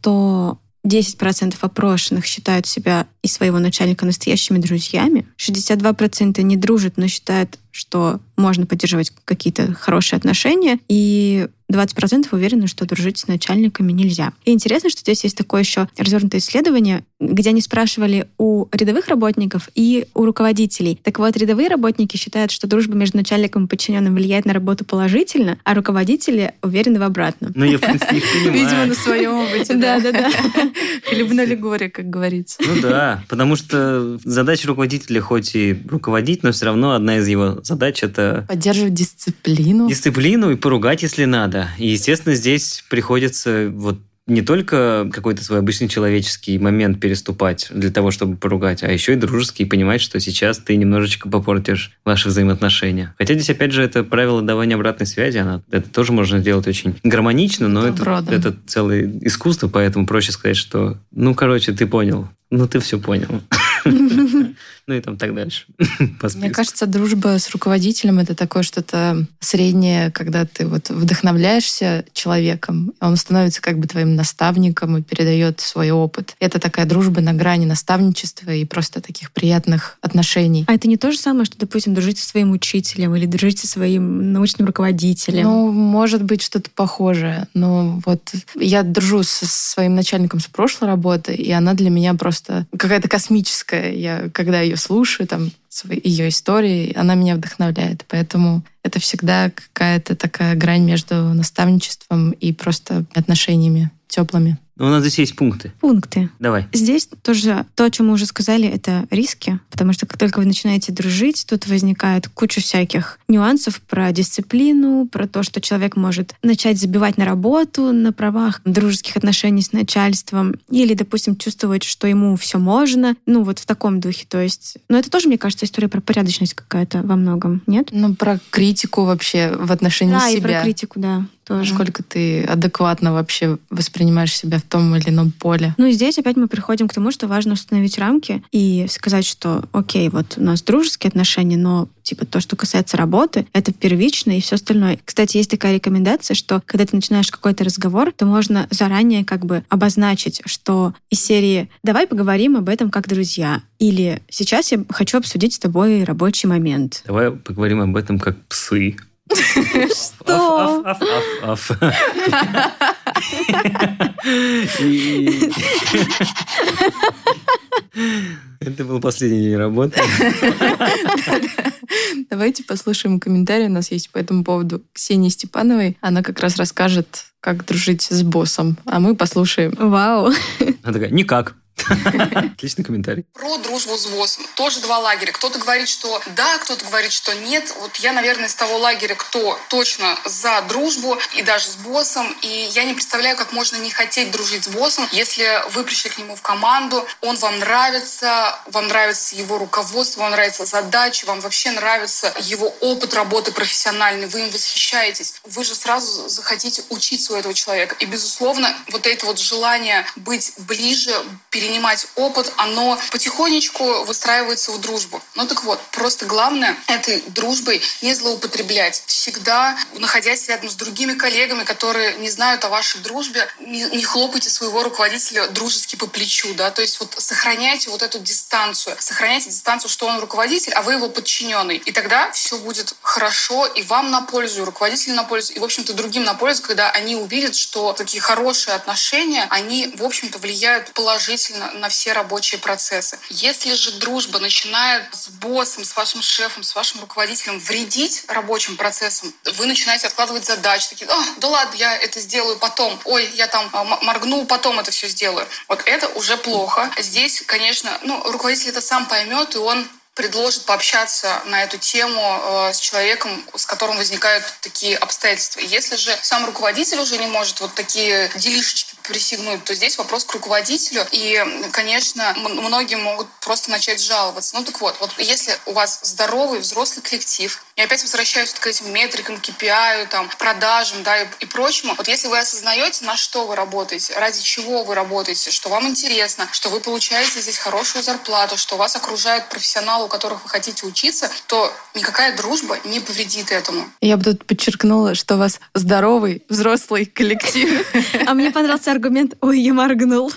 S3: что 10% опрошенных считают себя и своего начальника настоящими друзьями, 62% не дружат, но считают, что можно поддерживать какие-то хорошие отношения, и 20% уверены, что дружить с начальниками нельзя. И интересно, что здесь есть такое еще развернутое исследование, где они спрашивали у рядовых работников и у руководителей. Так вот, рядовые работники считают, что дружба между начальником и подчиненным влияет на работу положительно, а руководители уверены в обратном.
S2: Ну, я, в принципе, их понимаю.
S4: Видимо, на своем опыте.
S3: Да.
S4: Хлебнули горе, как говорится.
S2: Ну да, потому что задача руководителя хоть и руководить, но все равно одна из его задач — это...
S4: Поддерживать дисциплину.
S2: Дисциплину и поругать, если надо. И, естественно, здесь приходится не только какой-то свой обычный человеческий момент переступать для того, чтобы поругать, а еще и дружеский, и понимать, что сейчас ты немножечко попортишь ваши взаимоотношения. Хотя здесь, опять же, это правило давания обратной связи, это тоже можно сделать очень гармонично, но это целое искусство, поэтому проще сказать, что, ты понял, ты все понял. Ну и там так дальше.
S4: Мне кажется, дружба с руководителем — это такое что-то среднее, когда ты вдохновляешься человеком, он становится как бы твоим наставником и передает свой опыт. Это такая дружба на грани наставничества и просто таких приятных отношений.
S3: А это не то же самое, что, допустим, дружить со своим учителем или дружить со своим научным руководителем?
S4: Может быть, что-то похожее. Но я дружу со своим начальником с прошлой работы, и она для меня просто какая-то космическая. Я, когда ее слушаю, ее истории, она меня вдохновляет. Поэтому это всегда какая-то такая грань между наставничеством и просто отношениями теплыми.
S2: У нас здесь есть пункты. Давай.
S3: Здесь тоже то, о чем мы уже сказали, это риски, потому что как только вы начинаете дружить, тут возникает куча всяких нюансов про дисциплину, про то, что человек может начать забивать на работу на правах дружеских отношений с начальством, или, допустим, чувствовать, что ему все можно, в таком духе. То есть, это тоже, мне кажется, история про порядочность какая-то во многом, нет?
S4: Про критику вообще в отношении себя.
S3: Да, и про критику, да. Тоже.
S4: Насколько ты адекватно вообще воспринимаешь себя в том или ином поле.
S3: И здесь опять мы приходим к тому, что важно установить рамки и сказать, что окей, у нас дружеские отношения, но то, что касается работы, это первично и все остальное. Кстати, есть такая рекомендация, что когда ты начинаешь какой-то разговор, то можно заранее обозначить, что из серии «давай поговорим об этом как друзья» или «сейчас я хочу обсудить с тобой рабочий момент».
S2: Давай поговорим об этом как псы.
S3: Что?
S2: Аф. Это был последний день работы.
S4: Давайте послушаем комментарий. У нас есть по этому поводу Ксении Степановой. Она как раз расскажет, как дружить с боссом. А мы послушаем.
S3: Вау.
S2: Она такая: никак. Отличный комментарий.
S5: Про дружбу с боссом. Тоже два лагеря. Кто-то говорит, что да, кто-то говорит, что нет. Вот я, наверное, из того лагеря, кто точно за дружбу и даже с боссом. И я не представляю, как можно не хотеть дружить с боссом, если вы пришли к нему в команду, он вам нравится его руководство, вам нравятся задачи, вам вообще нравится его опыт работы профессиональный, вы им восхищаетесь. Вы же сразу захотите учиться у этого человека. И, безусловно, вот это вот желание быть ближе, перенимать опыт, оно потихонечку выстраивается в дружбу. Ну так вот, просто главное этой дружбой не злоупотреблять. Всегда, находясь рядом с другими коллегами, которые не знают о вашей дружбе, не хлопайте своего руководителя дружески по плечу, да, то есть вот сохраняйте вот эту дистанцию, что он руководитель, а вы его подчиненный. И тогда все будет хорошо, и вам на пользу, и руководителю на пользу, и, в общем-то, другим на пользу, когда они увидят, что такие хорошие отношения, они, в общем-то, влияют положительно на все рабочие процессы. Если же дружба начинает с боссом, с вашим шефом, с вашим руководителем вредить рабочим процессам, вы начинаете откладывать задачи, такие: да ладно, я это сделаю потом, ой, я там моргну, потом это все сделаю. Вот это уже плохо. Здесь, конечно, руководитель это сам поймет, и он предложит пообщаться на эту тему с человеком, с которым возникают такие обстоятельства. Если же сам руководитель уже не может вот такие делишечки присягнуть, то здесь вопрос к руководителю. И, конечно, многие могут просто начать жаловаться. Ну так вот, если у вас здоровый взрослый коллектив, и опять возвращаюсь к этим метрикам, KPI, там, продажам, да, и прочему. Вот если вы осознаете, на что вы работаете, ради чего вы работаете, что вам интересно, что вы получаете здесь хорошую зарплату, что вас окружают профессионалы, у которых вы хотите учиться, то никакая дружба не повредит этому.
S4: Я бы тут подчеркнула, что у вас здоровый взрослый коллектив.
S3: А мне понравился аргумент: ой, я моргнул.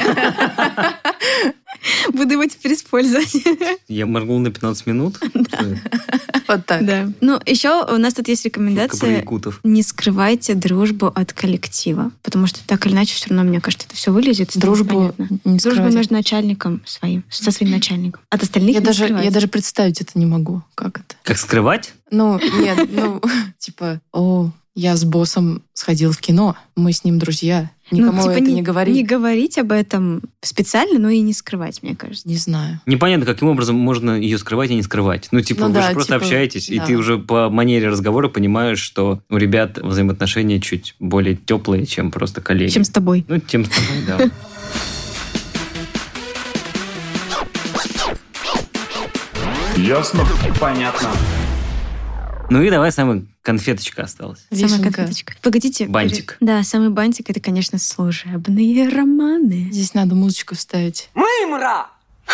S3: Буду его теперь использовать.
S2: Я моргнул на 15 минут.
S4: Вот так.
S3: Да. Ну, еще у нас тут есть рекомендация: не скрывайте дружбу от коллектива. Потому что так или иначе, все равно, мне кажется, это все вылезет.
S4: Дружбу не скрывайте.
S3: Дружба между начальником со своим начальником. От остальных
S4: я даже представить это не могу. Как это?
S2: Как скрывать?
S4: Нет, типа, я с боссом сходил в кино, мы с ним друзья. Никому это не говори.
S3: Не говорить об этом специально, но и не скрывать, мне кажется.
S4: Не знаю.
S2: Непонятно, каким образом можно ее скрывать и не скрывать. Вы же просто общаетесь, и ты уже по манере разговора понимаешь, что у ребят взаимоотношения чуть более теплые, чем просто коллеги.
S3: Чем с тобой.
S2: Чем с тобой, да.
S1: Ясно? Понятно.
S2: И давай самая конфеточка осталась.
S3: Самая конфеточка. Погодите.
S2: Бантик.
S3: Да, самый бантик — это, конечно, служебные романы.
S4: Здесь надо музычку вставить.
S6: Мымра!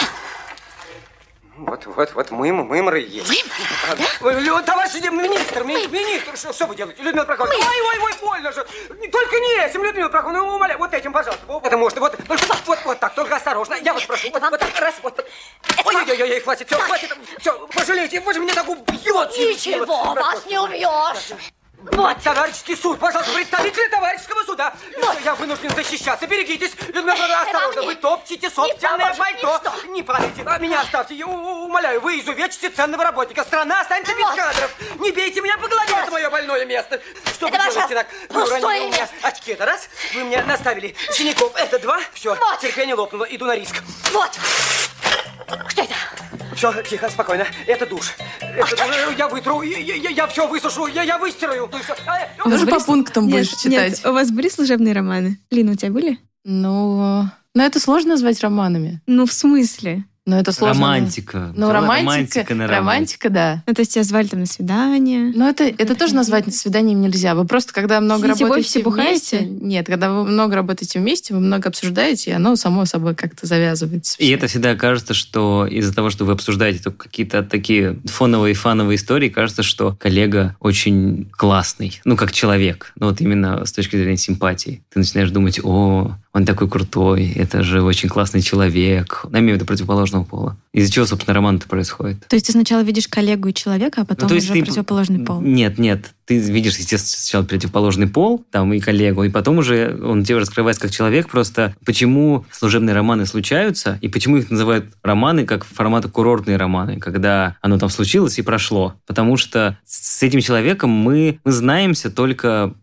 S6: Вот мымры есть. Мымра, да? Товарищ министр, что вы делаете? Людмила Прокофьевна, ой, больно же. Только не этим, Людмила Прокофьевна, умоляю, вот этим, пожалуйста. Потому что вот так, только осторожно. Я вас прошу, вот так, раз, вот. Ой, хватит, все, пожалейте, вы же меня так убьете.
S7: Ничего, вас не убьешь. Вот.
S6: Товарищеский суд, пожалуйста, представители товарищеского суда. Вот. Я вынужден защищаться, берегитесь. Людмила Прокофьевна, осторожно, вы топчете собственное пальто. Не падайте, меня оставьте, я умоляю, вы изувечите ценного работника. Страна останется без кадров. Не бейте меня по голове, это мое больное место. Что вы делаете так? Вы уронили у меня очки, это раз. Вы мне наставили синяков, это два. Все, терпение лопнуло, иду на риск.
S7: Вот. Что это?
S6: Все, тихо, спокойно. Это душ. Я вытру, я все высушу, я выстираю.
S4: Даже по пунктам будешь читать.
S3: Нет, у вас были служебные романы? Лина, у тебя были?
S4: Это сложно назвать романами.
S3: В смысле?
S4: Но это сложно.
S2: Романтика.
S4: Романтика, да.
S3: То есть тебя звали там на свидание?
S4: Это тоже назвать свиданием нельзя. Вы просто, когда много работаете вместе... Нет, когда вы много работаете вместе, вы много обсуждаете, и оно само собой как-то завязывается.
S2: И это всегда кажется, что из-за того, что вы обсуждаете только какие-то такие фоновые истории, кажется, что коллега очень классный. Как человек. Именно с точки зрения симпатии. Ты начинаешь думать: он такой крутой, это же очень классный человек. Я имею в виду противоположного пола. Из-за чего, собственно, роман-то происходит?
S3: То есть ты сначала видишь коллегу и человека, а потом уже противоположный пол?
S2: Нет. Ты видишь, естественно, сначала противоположный пол, там и коллегу, и потом уже он тебе раскрывается как человек. Просто почему служебные романы случаются, и почему их называют романы как формата курортные романы, когда оно там случилось и прошло. Потому что с этим человеком мы знаемся только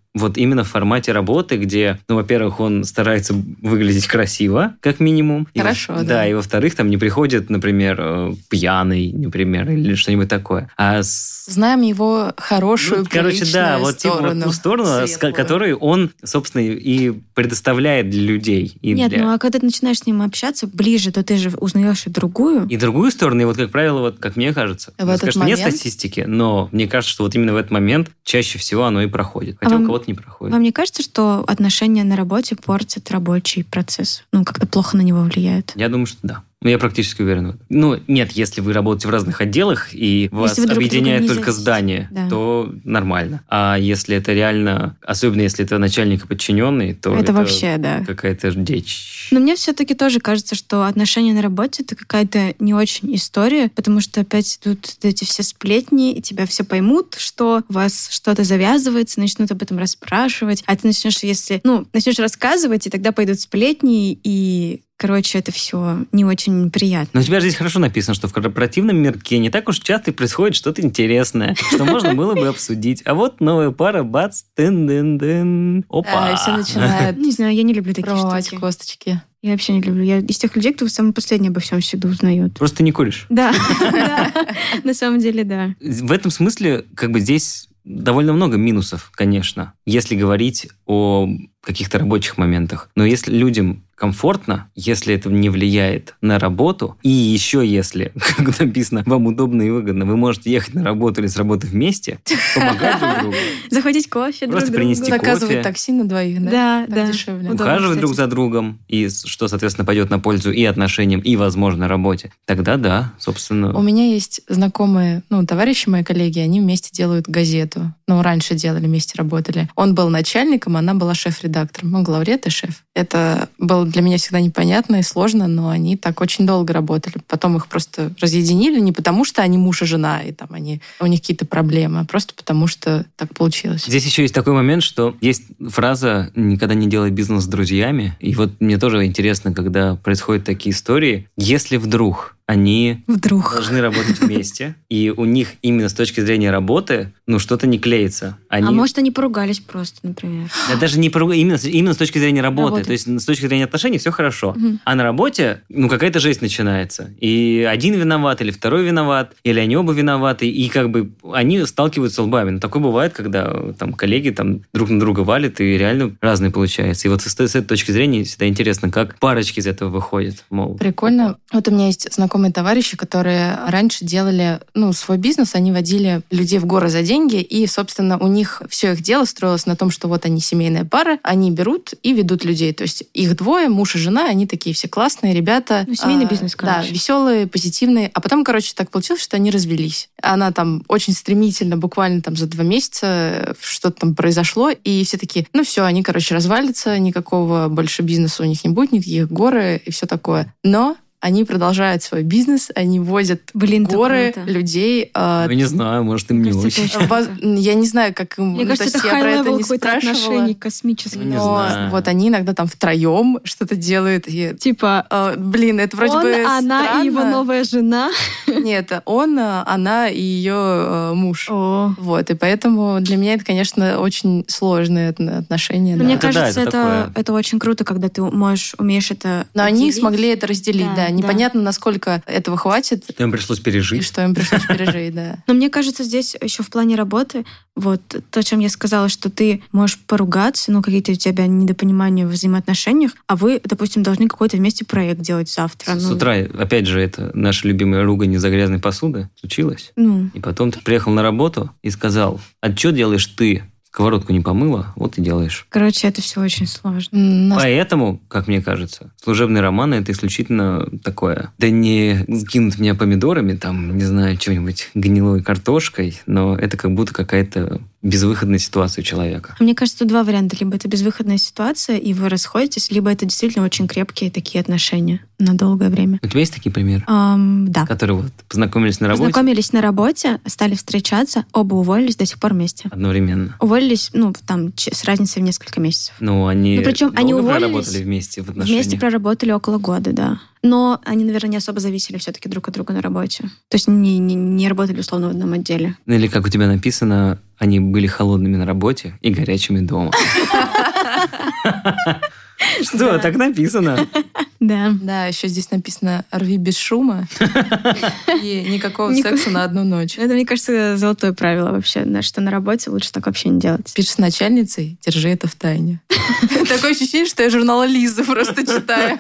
S2: вот именно в формате работы, где, ну, во-первых, он старается выглядеть красиво, как минимум.
S4: Хорошо,
S2: да. И, во-вторых, там не приходит, например, пьяный, например, или что-нибудь такое.
S4: Знаем его хорошую,
S2: да, вот
S4: сторону.
S2: Ту сторону, которую он, собственно, и предоставляет для людей.
S3: Нет, ну а когда ты начинаешь с ним общаться ближе, то ты же узнаешь и другую.
S2: И другую сторону, и вот, как правило, вот как мне кажется. Конечно, нет статистики, но мне кажется, что вот именно в этот момент чаще всего оно и проходит. Хотя у кого-то не проходит.
S3: Вам не кажется, что отношения на работе портят рабочий процесс? Ну, как-то плохо на него влияет?
S2: Я думаю, что да. Я практически уверен в этом. Ну, нет, если вы работаете в разных отделах, и вас объединяет только здание, то нормально. А если это реально, особенно если это начальник и подчиненный, то это
S3: вообще, да,
S2: какая-то дичь.
S3: Но мне все-таки тоже кажется, что отношения на работе — это какая-то не очень история, потому что опять идут эти все сплетни, и тебя все поймут, что у вас что-то завязывается, начнут об этом расспрашивать, а ты начнешь рассказывать, и тогда пойдут сплетни, и короче, это все не очень приятно.
S2: Но у тебя же здесь хорошо написано, что в корпоративном мирке не так уж часто происходит что-то интересное, что можно было бы обсудить. А вот новая пара, бац, дын-дын-дын, опа.
S4: Все начинают.
S3: Не знаю, я не люблю такие штуки.
S4: Косточки.
S3: Я вообще не люблю. Я из тех людей, кто самый последний обо всем всегда узнает.
S2: Просто ты не куришь.
S3: Да, на самом деле, да.
S2: В этом смысле, как бы здесь довольно много минусов, конечно, если говорить о каких-то рабочих моментах. Но если людям комфортно, если это не влияет на работу, и еще если, как написано, вам удобно и выгодно, вы можете ехать на работу или с работы вместе, помогать друг другу.
S3: Захватить кофе друг другу.
S2: Просто принести кофе.
S4: Заказывать такси на двоих, да?
S3: Да.
S4: Дешевле.
S2: Ухаживать друг за другом, и что, соответственно, пойдет на пользу и отношениям, и, возможно, работе. Тогда да, собственно.
S4: У меня есть знакомые, товарищи мои коллеги, они вместе делают газету. Раньше делали, вместе работали. Он был начальником, она была шеф-редактором. Он главред и шеф. Это было для меня всегда непонятно и сложно, но они так очень долго работали. Потом их просто разъединили не потому, что они муж и жена, и там у них какие-то проблемы, а просто потому, что так получилось.
S2: Здесь еще есть такой момент, что есть фраза «никогда не делай бизнес с друзьями». И вот мне тоже интересно, когда происходят такие истории, если вдруг они должны работать вместе, и у них именно с точки зрения работы, что-то не клеится.
S3: А может, они поругались просто, например?
S2: Да, даже не поругались, именно с точки зрения работы. То есть с точки зрения отношений все хорошо. А на работе, какая-то жесть начинается. И один виноват, или второй виноват, или они оба виноваты, и как бы они сталкиваются лбами. Такое бывает, когда там коллеги друг на друга валят, и реально разные получается. И вот с этой точки зрения всегда интересно, как парочки из этого выходят.
S4: Прикольно. Вот у меня есть знакомые товарищи, которые раньше делали свой бизнес, они водили людей в горы за деньги, и, собственно, у них все их дело строилось на том, что вот они семейная пара, они берут и ведут людей. То есть их двое, муж и жена, они такие все классные ребята.
S3: Семейный бизнес, короче.
S4: Да, веселые, позитивные. А потом, так получилось, что они развелись. Она очень стремительно, буквально за 2 месяца что-то там произошло, и все такие, все, они, развалятся, никакого больше бизнеса у них не будет, никаких горы и все такое. Но они продолжают свой бизнес, они возят горы людей.
S2: Не знаю, может, им не очень.
S4: Я не знаю, как им...
S3: Мне кажется, это high-level какой-то отношений космических.
S4: Но вот они иногда втроем что-то делают.
S3: Типа...
S4: это вроде бы странно.
S3: Она и его новая жена.
S4: Нет, он, она и ее муж. Вот, и поэтому для меня это, конечно, очень сложные отношения.
S3: Мне кажется, это очень круто, когда ты умеешь это...
S4: Но они смогли это разделить, да. Непонятно, насколько этого хватит.
S2: Что им пришлось пережить.
S4: И что им пришлось пережить, да.
S3: Но мне кажется, здесь еще в плане работы, вот то, о чем я сказала, что ты можешь поругаться, какие-то у тебя недопонимания в взаимоотношениях, а вы, допустим, должны какой-то вместе проект делать завтра.
S2: С утра, опять же, это наша любимая ругань из-за грязной посуды случилась. И потом ты приехал на работу и сказал, а что делаешь ты? Сковородку не помыла, вот и делаешь.
S3: Короче, это все очень сложно.
S2: Поэтому, как мне кажется, служебные романы — это исключительно такое. Да не кинут меня помидорами, не знаю, чем-нибудь гнилой картошкой, но это как будто какая-то безвыходная ситуация у человека.
S3: Мне кажется, тут 2 варианта. Либо это безвыходная ситуация, и вы расходитесь, либо это действительно очень крепкие такие отношения на долгое время.
S2: У тебя есть такие примеры?
S3: Да.
S2: Которые познакомились на работе?
S3: Познакомились на работе, стали встречаться, оба уволились, до сих пор вместе.
S2: Одновременно?
S3: Уволились, с разницей в несколько месяцев.
S2: Они
S3: причем они уволились,
S2: проработали вместе в отношениях?
S3: Вместе проработали около года, да. Но они, наверное, не особо зависели все-таки друг от друга на работе. То есть не работали, условно, в одном отделе.
S2: Или, как у тебя написано, они были холодными на работе и горячими дома. Что, так написано?
S3: Да.
S4: Да, еще здесь написано «рви без шума» и никакого секса на одну ночь.
S3: Это, мне кажется, золотое правило вообще, что на работе лучше так вообще не делать.
S4: Пишешь с начальницей, держи это в тайне. Такое ощущение, что я журнал Лизы просто читаю.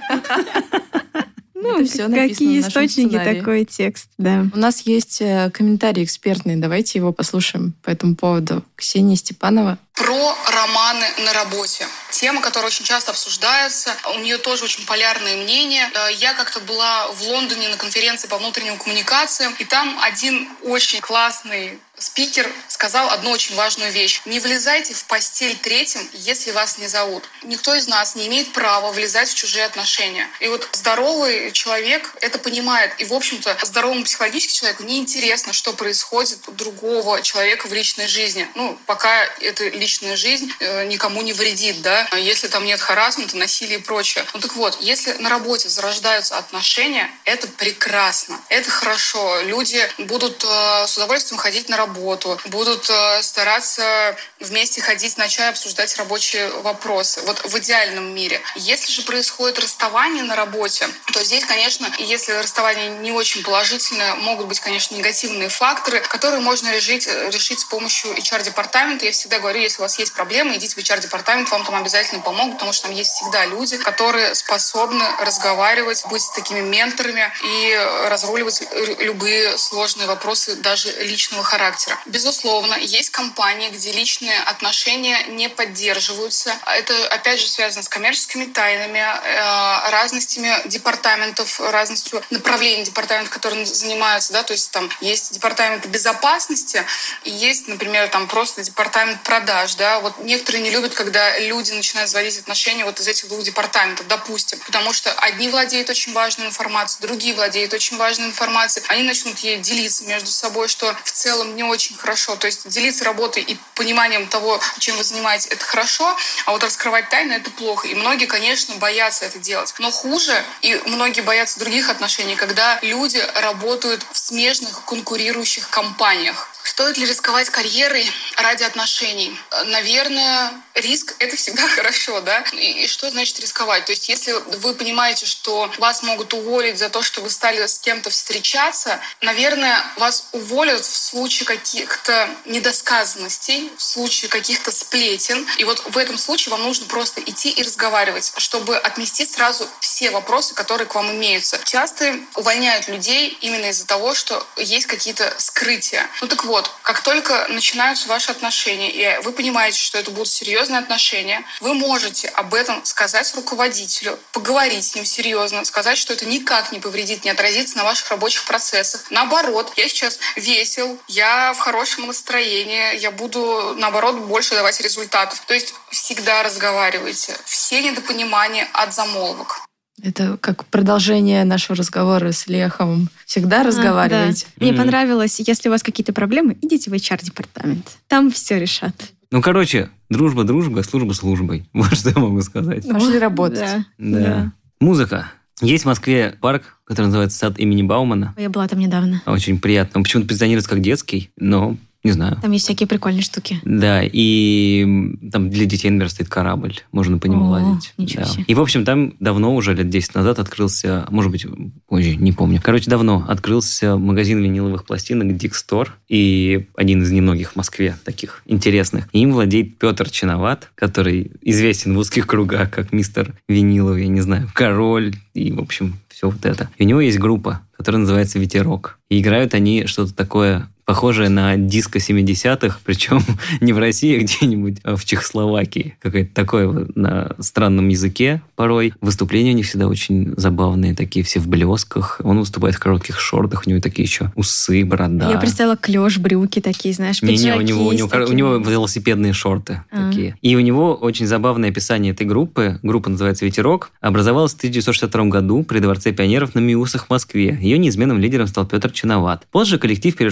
S3: Ну, какие источники, такой текст, да.
S4: У нас есть комментарий экспертный, давайте его послушаем по этому поводу. Ксения Степанова.
S5: Про романы на работе. Тема, которая очень часто обсуждается. У нее тоже очень полярные мнения. Я как-то была в Лондоне на конференции по внутренним коммуникациям, и там один очень классный спикер сказал одну очень важную вещь. Не влезайте в постель третьим, если вас не зовут. Никто из нас не имеет права влезать в чужие отношения. И вот здоровый человек это понимает. И, в общем-то, здоровому психологически человеку неинтересно, что происходит у другого человека в личной жизни. Ну, пока это личная жизнь никому не вредит, да. Если там нет харассмента, насилия и прочее. Ну так вот, если на работе зарождаются отношения, это прекрасно. Это хорошо. Люди будут с удовольствием ходить на работу, будут стараться вместе ходить на чай, обсуждать рабочие вопросы. Вот в идеальном мире. Если же происходит расставание на работе, то здесь, конечно, если расставание не очень положительное, могут быть, конечно, негативные факторы, которые можно решить с помощью HR-департамента. Я всегда говорю, если у вас есть проблемы, идите в HR-департамент, вам там обязательно помогут, потому что там есть всегда люди, которые способны разговаривать, быть такими менторами и разруливать любые сложные вопросы, даже личного характера. Безусловно, есть компании, где личные отношения не поддерживаются. Это, опять же, связано с коммерческими тайнами, разностями департаментов, разностью направлений департаментов, которые занимаются, да, то есть там есть департамент безопасности и есть, например, там просто департамент продаж, да. Вот некоторые не любят, когда люди начинают заводить отношения вот из этих двух департаментов, допустим, потому что одни владеют очень важной информацией, другие владеют очень важной информацией, они начнут ей делиться между собой, что в целом не очень хорошо. То есть делиться работой и пониманием того, чем вы занимаетесь, это хорошо, а вот раскрывать тайны — это плохо. И многие, конечно, боятся это делать. Но хуже, и многие боятся других отношений, когда люди работают в смежных конкурирующих компаниях. Стоит ли рисковать карьерой ради отношений? Наверное, риск — это всегда хорошо, да? И что значит рисковать? То есть если вы понимаете, что вас могут уволить за то, что вы стали с кем-то встречаться, наверное, вас уволят в случае каких-то недосказанностей, в случае каких-то сплетен. И вот в этом случае вам нужно просто идти и разговаривать, чтобы отмести сразу все вопросы, которые к вам имеются. Часто увольняют людей именно из-за того, что есть какие-то скрытия. Ну так вот, как только начинаются ваши отношения, и вы понимаете, что это будут серьезные отношения, вы можете об этом сказать руководителю, поговорить с ним серьезно, сказать, что это никак не повредит, не отразится на ваших рабочих процессах. Наоборот, я сейчас весел, я в хорошем настроении, я буду, наоборот, больше давать результатов. То есть всегда разговаривайте. Все недопонимания от замолвок.
S4: Это как продолжение нашего разговора с Лехом. Всегда разговаривайте.
S3: Да. Мне понравилось, если у вас какие-то проблемы, идите в HR-департамент. Там все решат.
S2: Ну, короче, дружба, служба службой. Вот что я могу сказать.
S4: Пошли работать.
S2: Да. Музыка. Есть в Москве парк, который называется «Сад имени Баумана».
S3: Я была там недавно.
S2: Очень приятно. Он почему-то позиционируется как детский, но не знаю.
S3: Там есть всякие прикольные штуки.
S2: Да, и там для детей, например, стоит корабль. Можно по нему лазить.
S3: Ничего себе.
S2: И, в общем, там давно, уже лет 10 назад открылся, может быть, позже, не помню. Короче, давно открылся магазин виниловых пластинок Dick Store. И один из немногих в Москве таких интересных. И им владеет Петр Чиноват, который известен в узких кругах как мистер виниловый, я не знаю, король. И, в общем, все вот это. И у него есть группа, которая называется «Ветерок». И играют они что-то такое похожее на диско 70-х, причем не в России, а где-нибудь в Чехословакии. Какое-то такое вот на странном языке порой. Выступления у них всегда очень забавные, такие все в блесках. Он выступает в коротких шортах, у него такие еще усы, борода.
S3: Я представила клеш, брюки такие, знаешь, пиджаки.
S2: У него велосипедные шорты такие. И у него очень забавное описание этой группы. Группа называется «Ветерок». Образовалась в 1962 году при Дворце пионеров на Миусах в Москве. Ее неизменным лидером стал Петр Чиноват. Позже коллектив перешел на попечение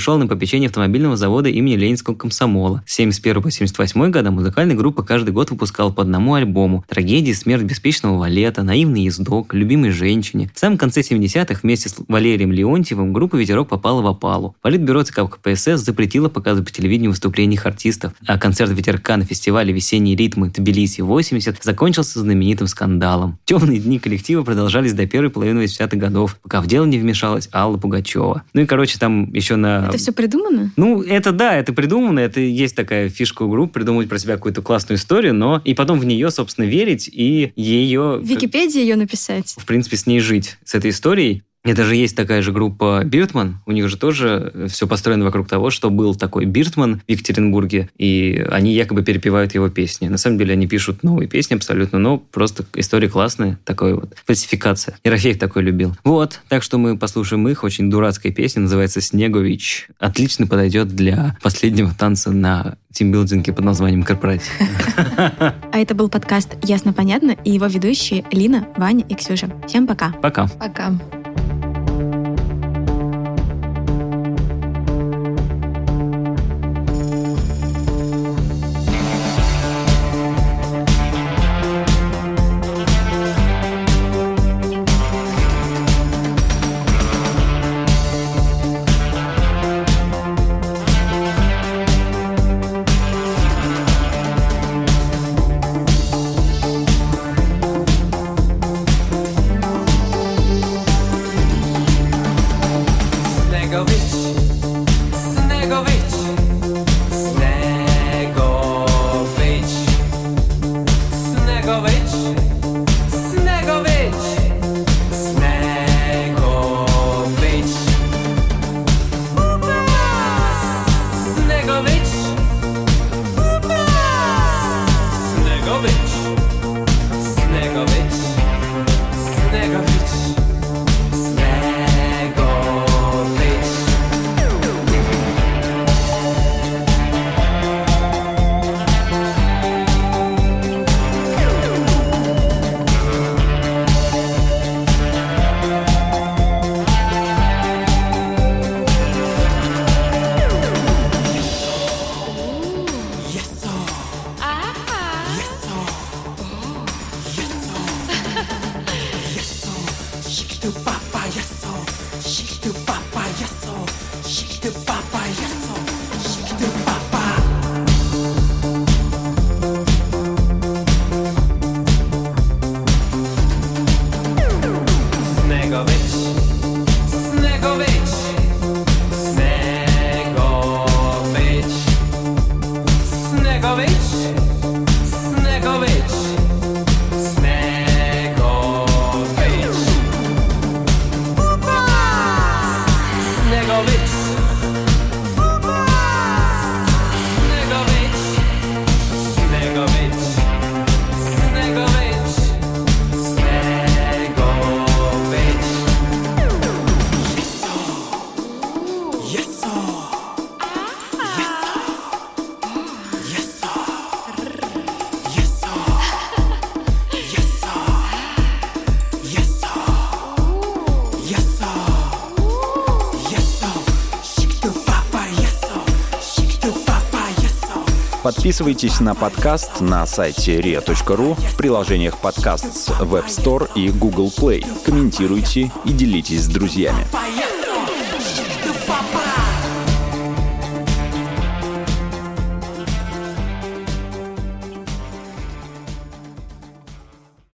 S2: попечении автомобильного завода имени Ленинского комсомола. С 71 по 78 года музыкальная группа каждый год выпускала по одному альбому. «Трагедия, смерть беспечного валета», «Наивный ездок», «Любимой женщине». В самом конце 70-х вместе с Валерием Леонтьевым группа «Ветерок» попала в опалу. Политбюро ЦК КПСС запретило показывать по телевидению выступления их артистов, а концерт «Ветерка» на фестивале «Весенние ритмы» Тбилиси-80 закончился знаменитым скандалом. Темные дни коллектива продолжались до первой половины 80-х годов, пока в дело не вмешалась Алла Пугачева. Ну и, короче, там еще на...
S3: Это все придумано?
S2: Ну, это да, это придумано, это есть такая фишка у групп, придумывать про себя какую-то классную историю, но и потом в нее, собственно, верить и ее...
S3: В Википедии ее написать.
S2: В принципе, с ней жить, с этой историей. Это же есть такая же группа Биртман. У них же тоже все построено вокруг того, что был такой Биртман в Екатеринбурге, и они якобы перепевают его песни. На самом деле они пишут новые песни абсолютно, но просто история классная, такая вот фальсификация. Ерофеев такой любил. Вот, так что мы послушаем их. Очень дурацкая песня, называется «Снегович». Отлично подойдет для последнего танца на тимбилдинге под названием «Корпоратив».
S3: А это был подкаст «Ясно-понятно» и его ведущие Лина, Ваня и Ксюша. Всем пока.
S2: Пока.
S4: Пока.
S8: Подписывайтесь на подкаст на сайте ria.ru, в приложениях подкаст с Web Store и Google Play. Комментируйте и делитесь с друзьями.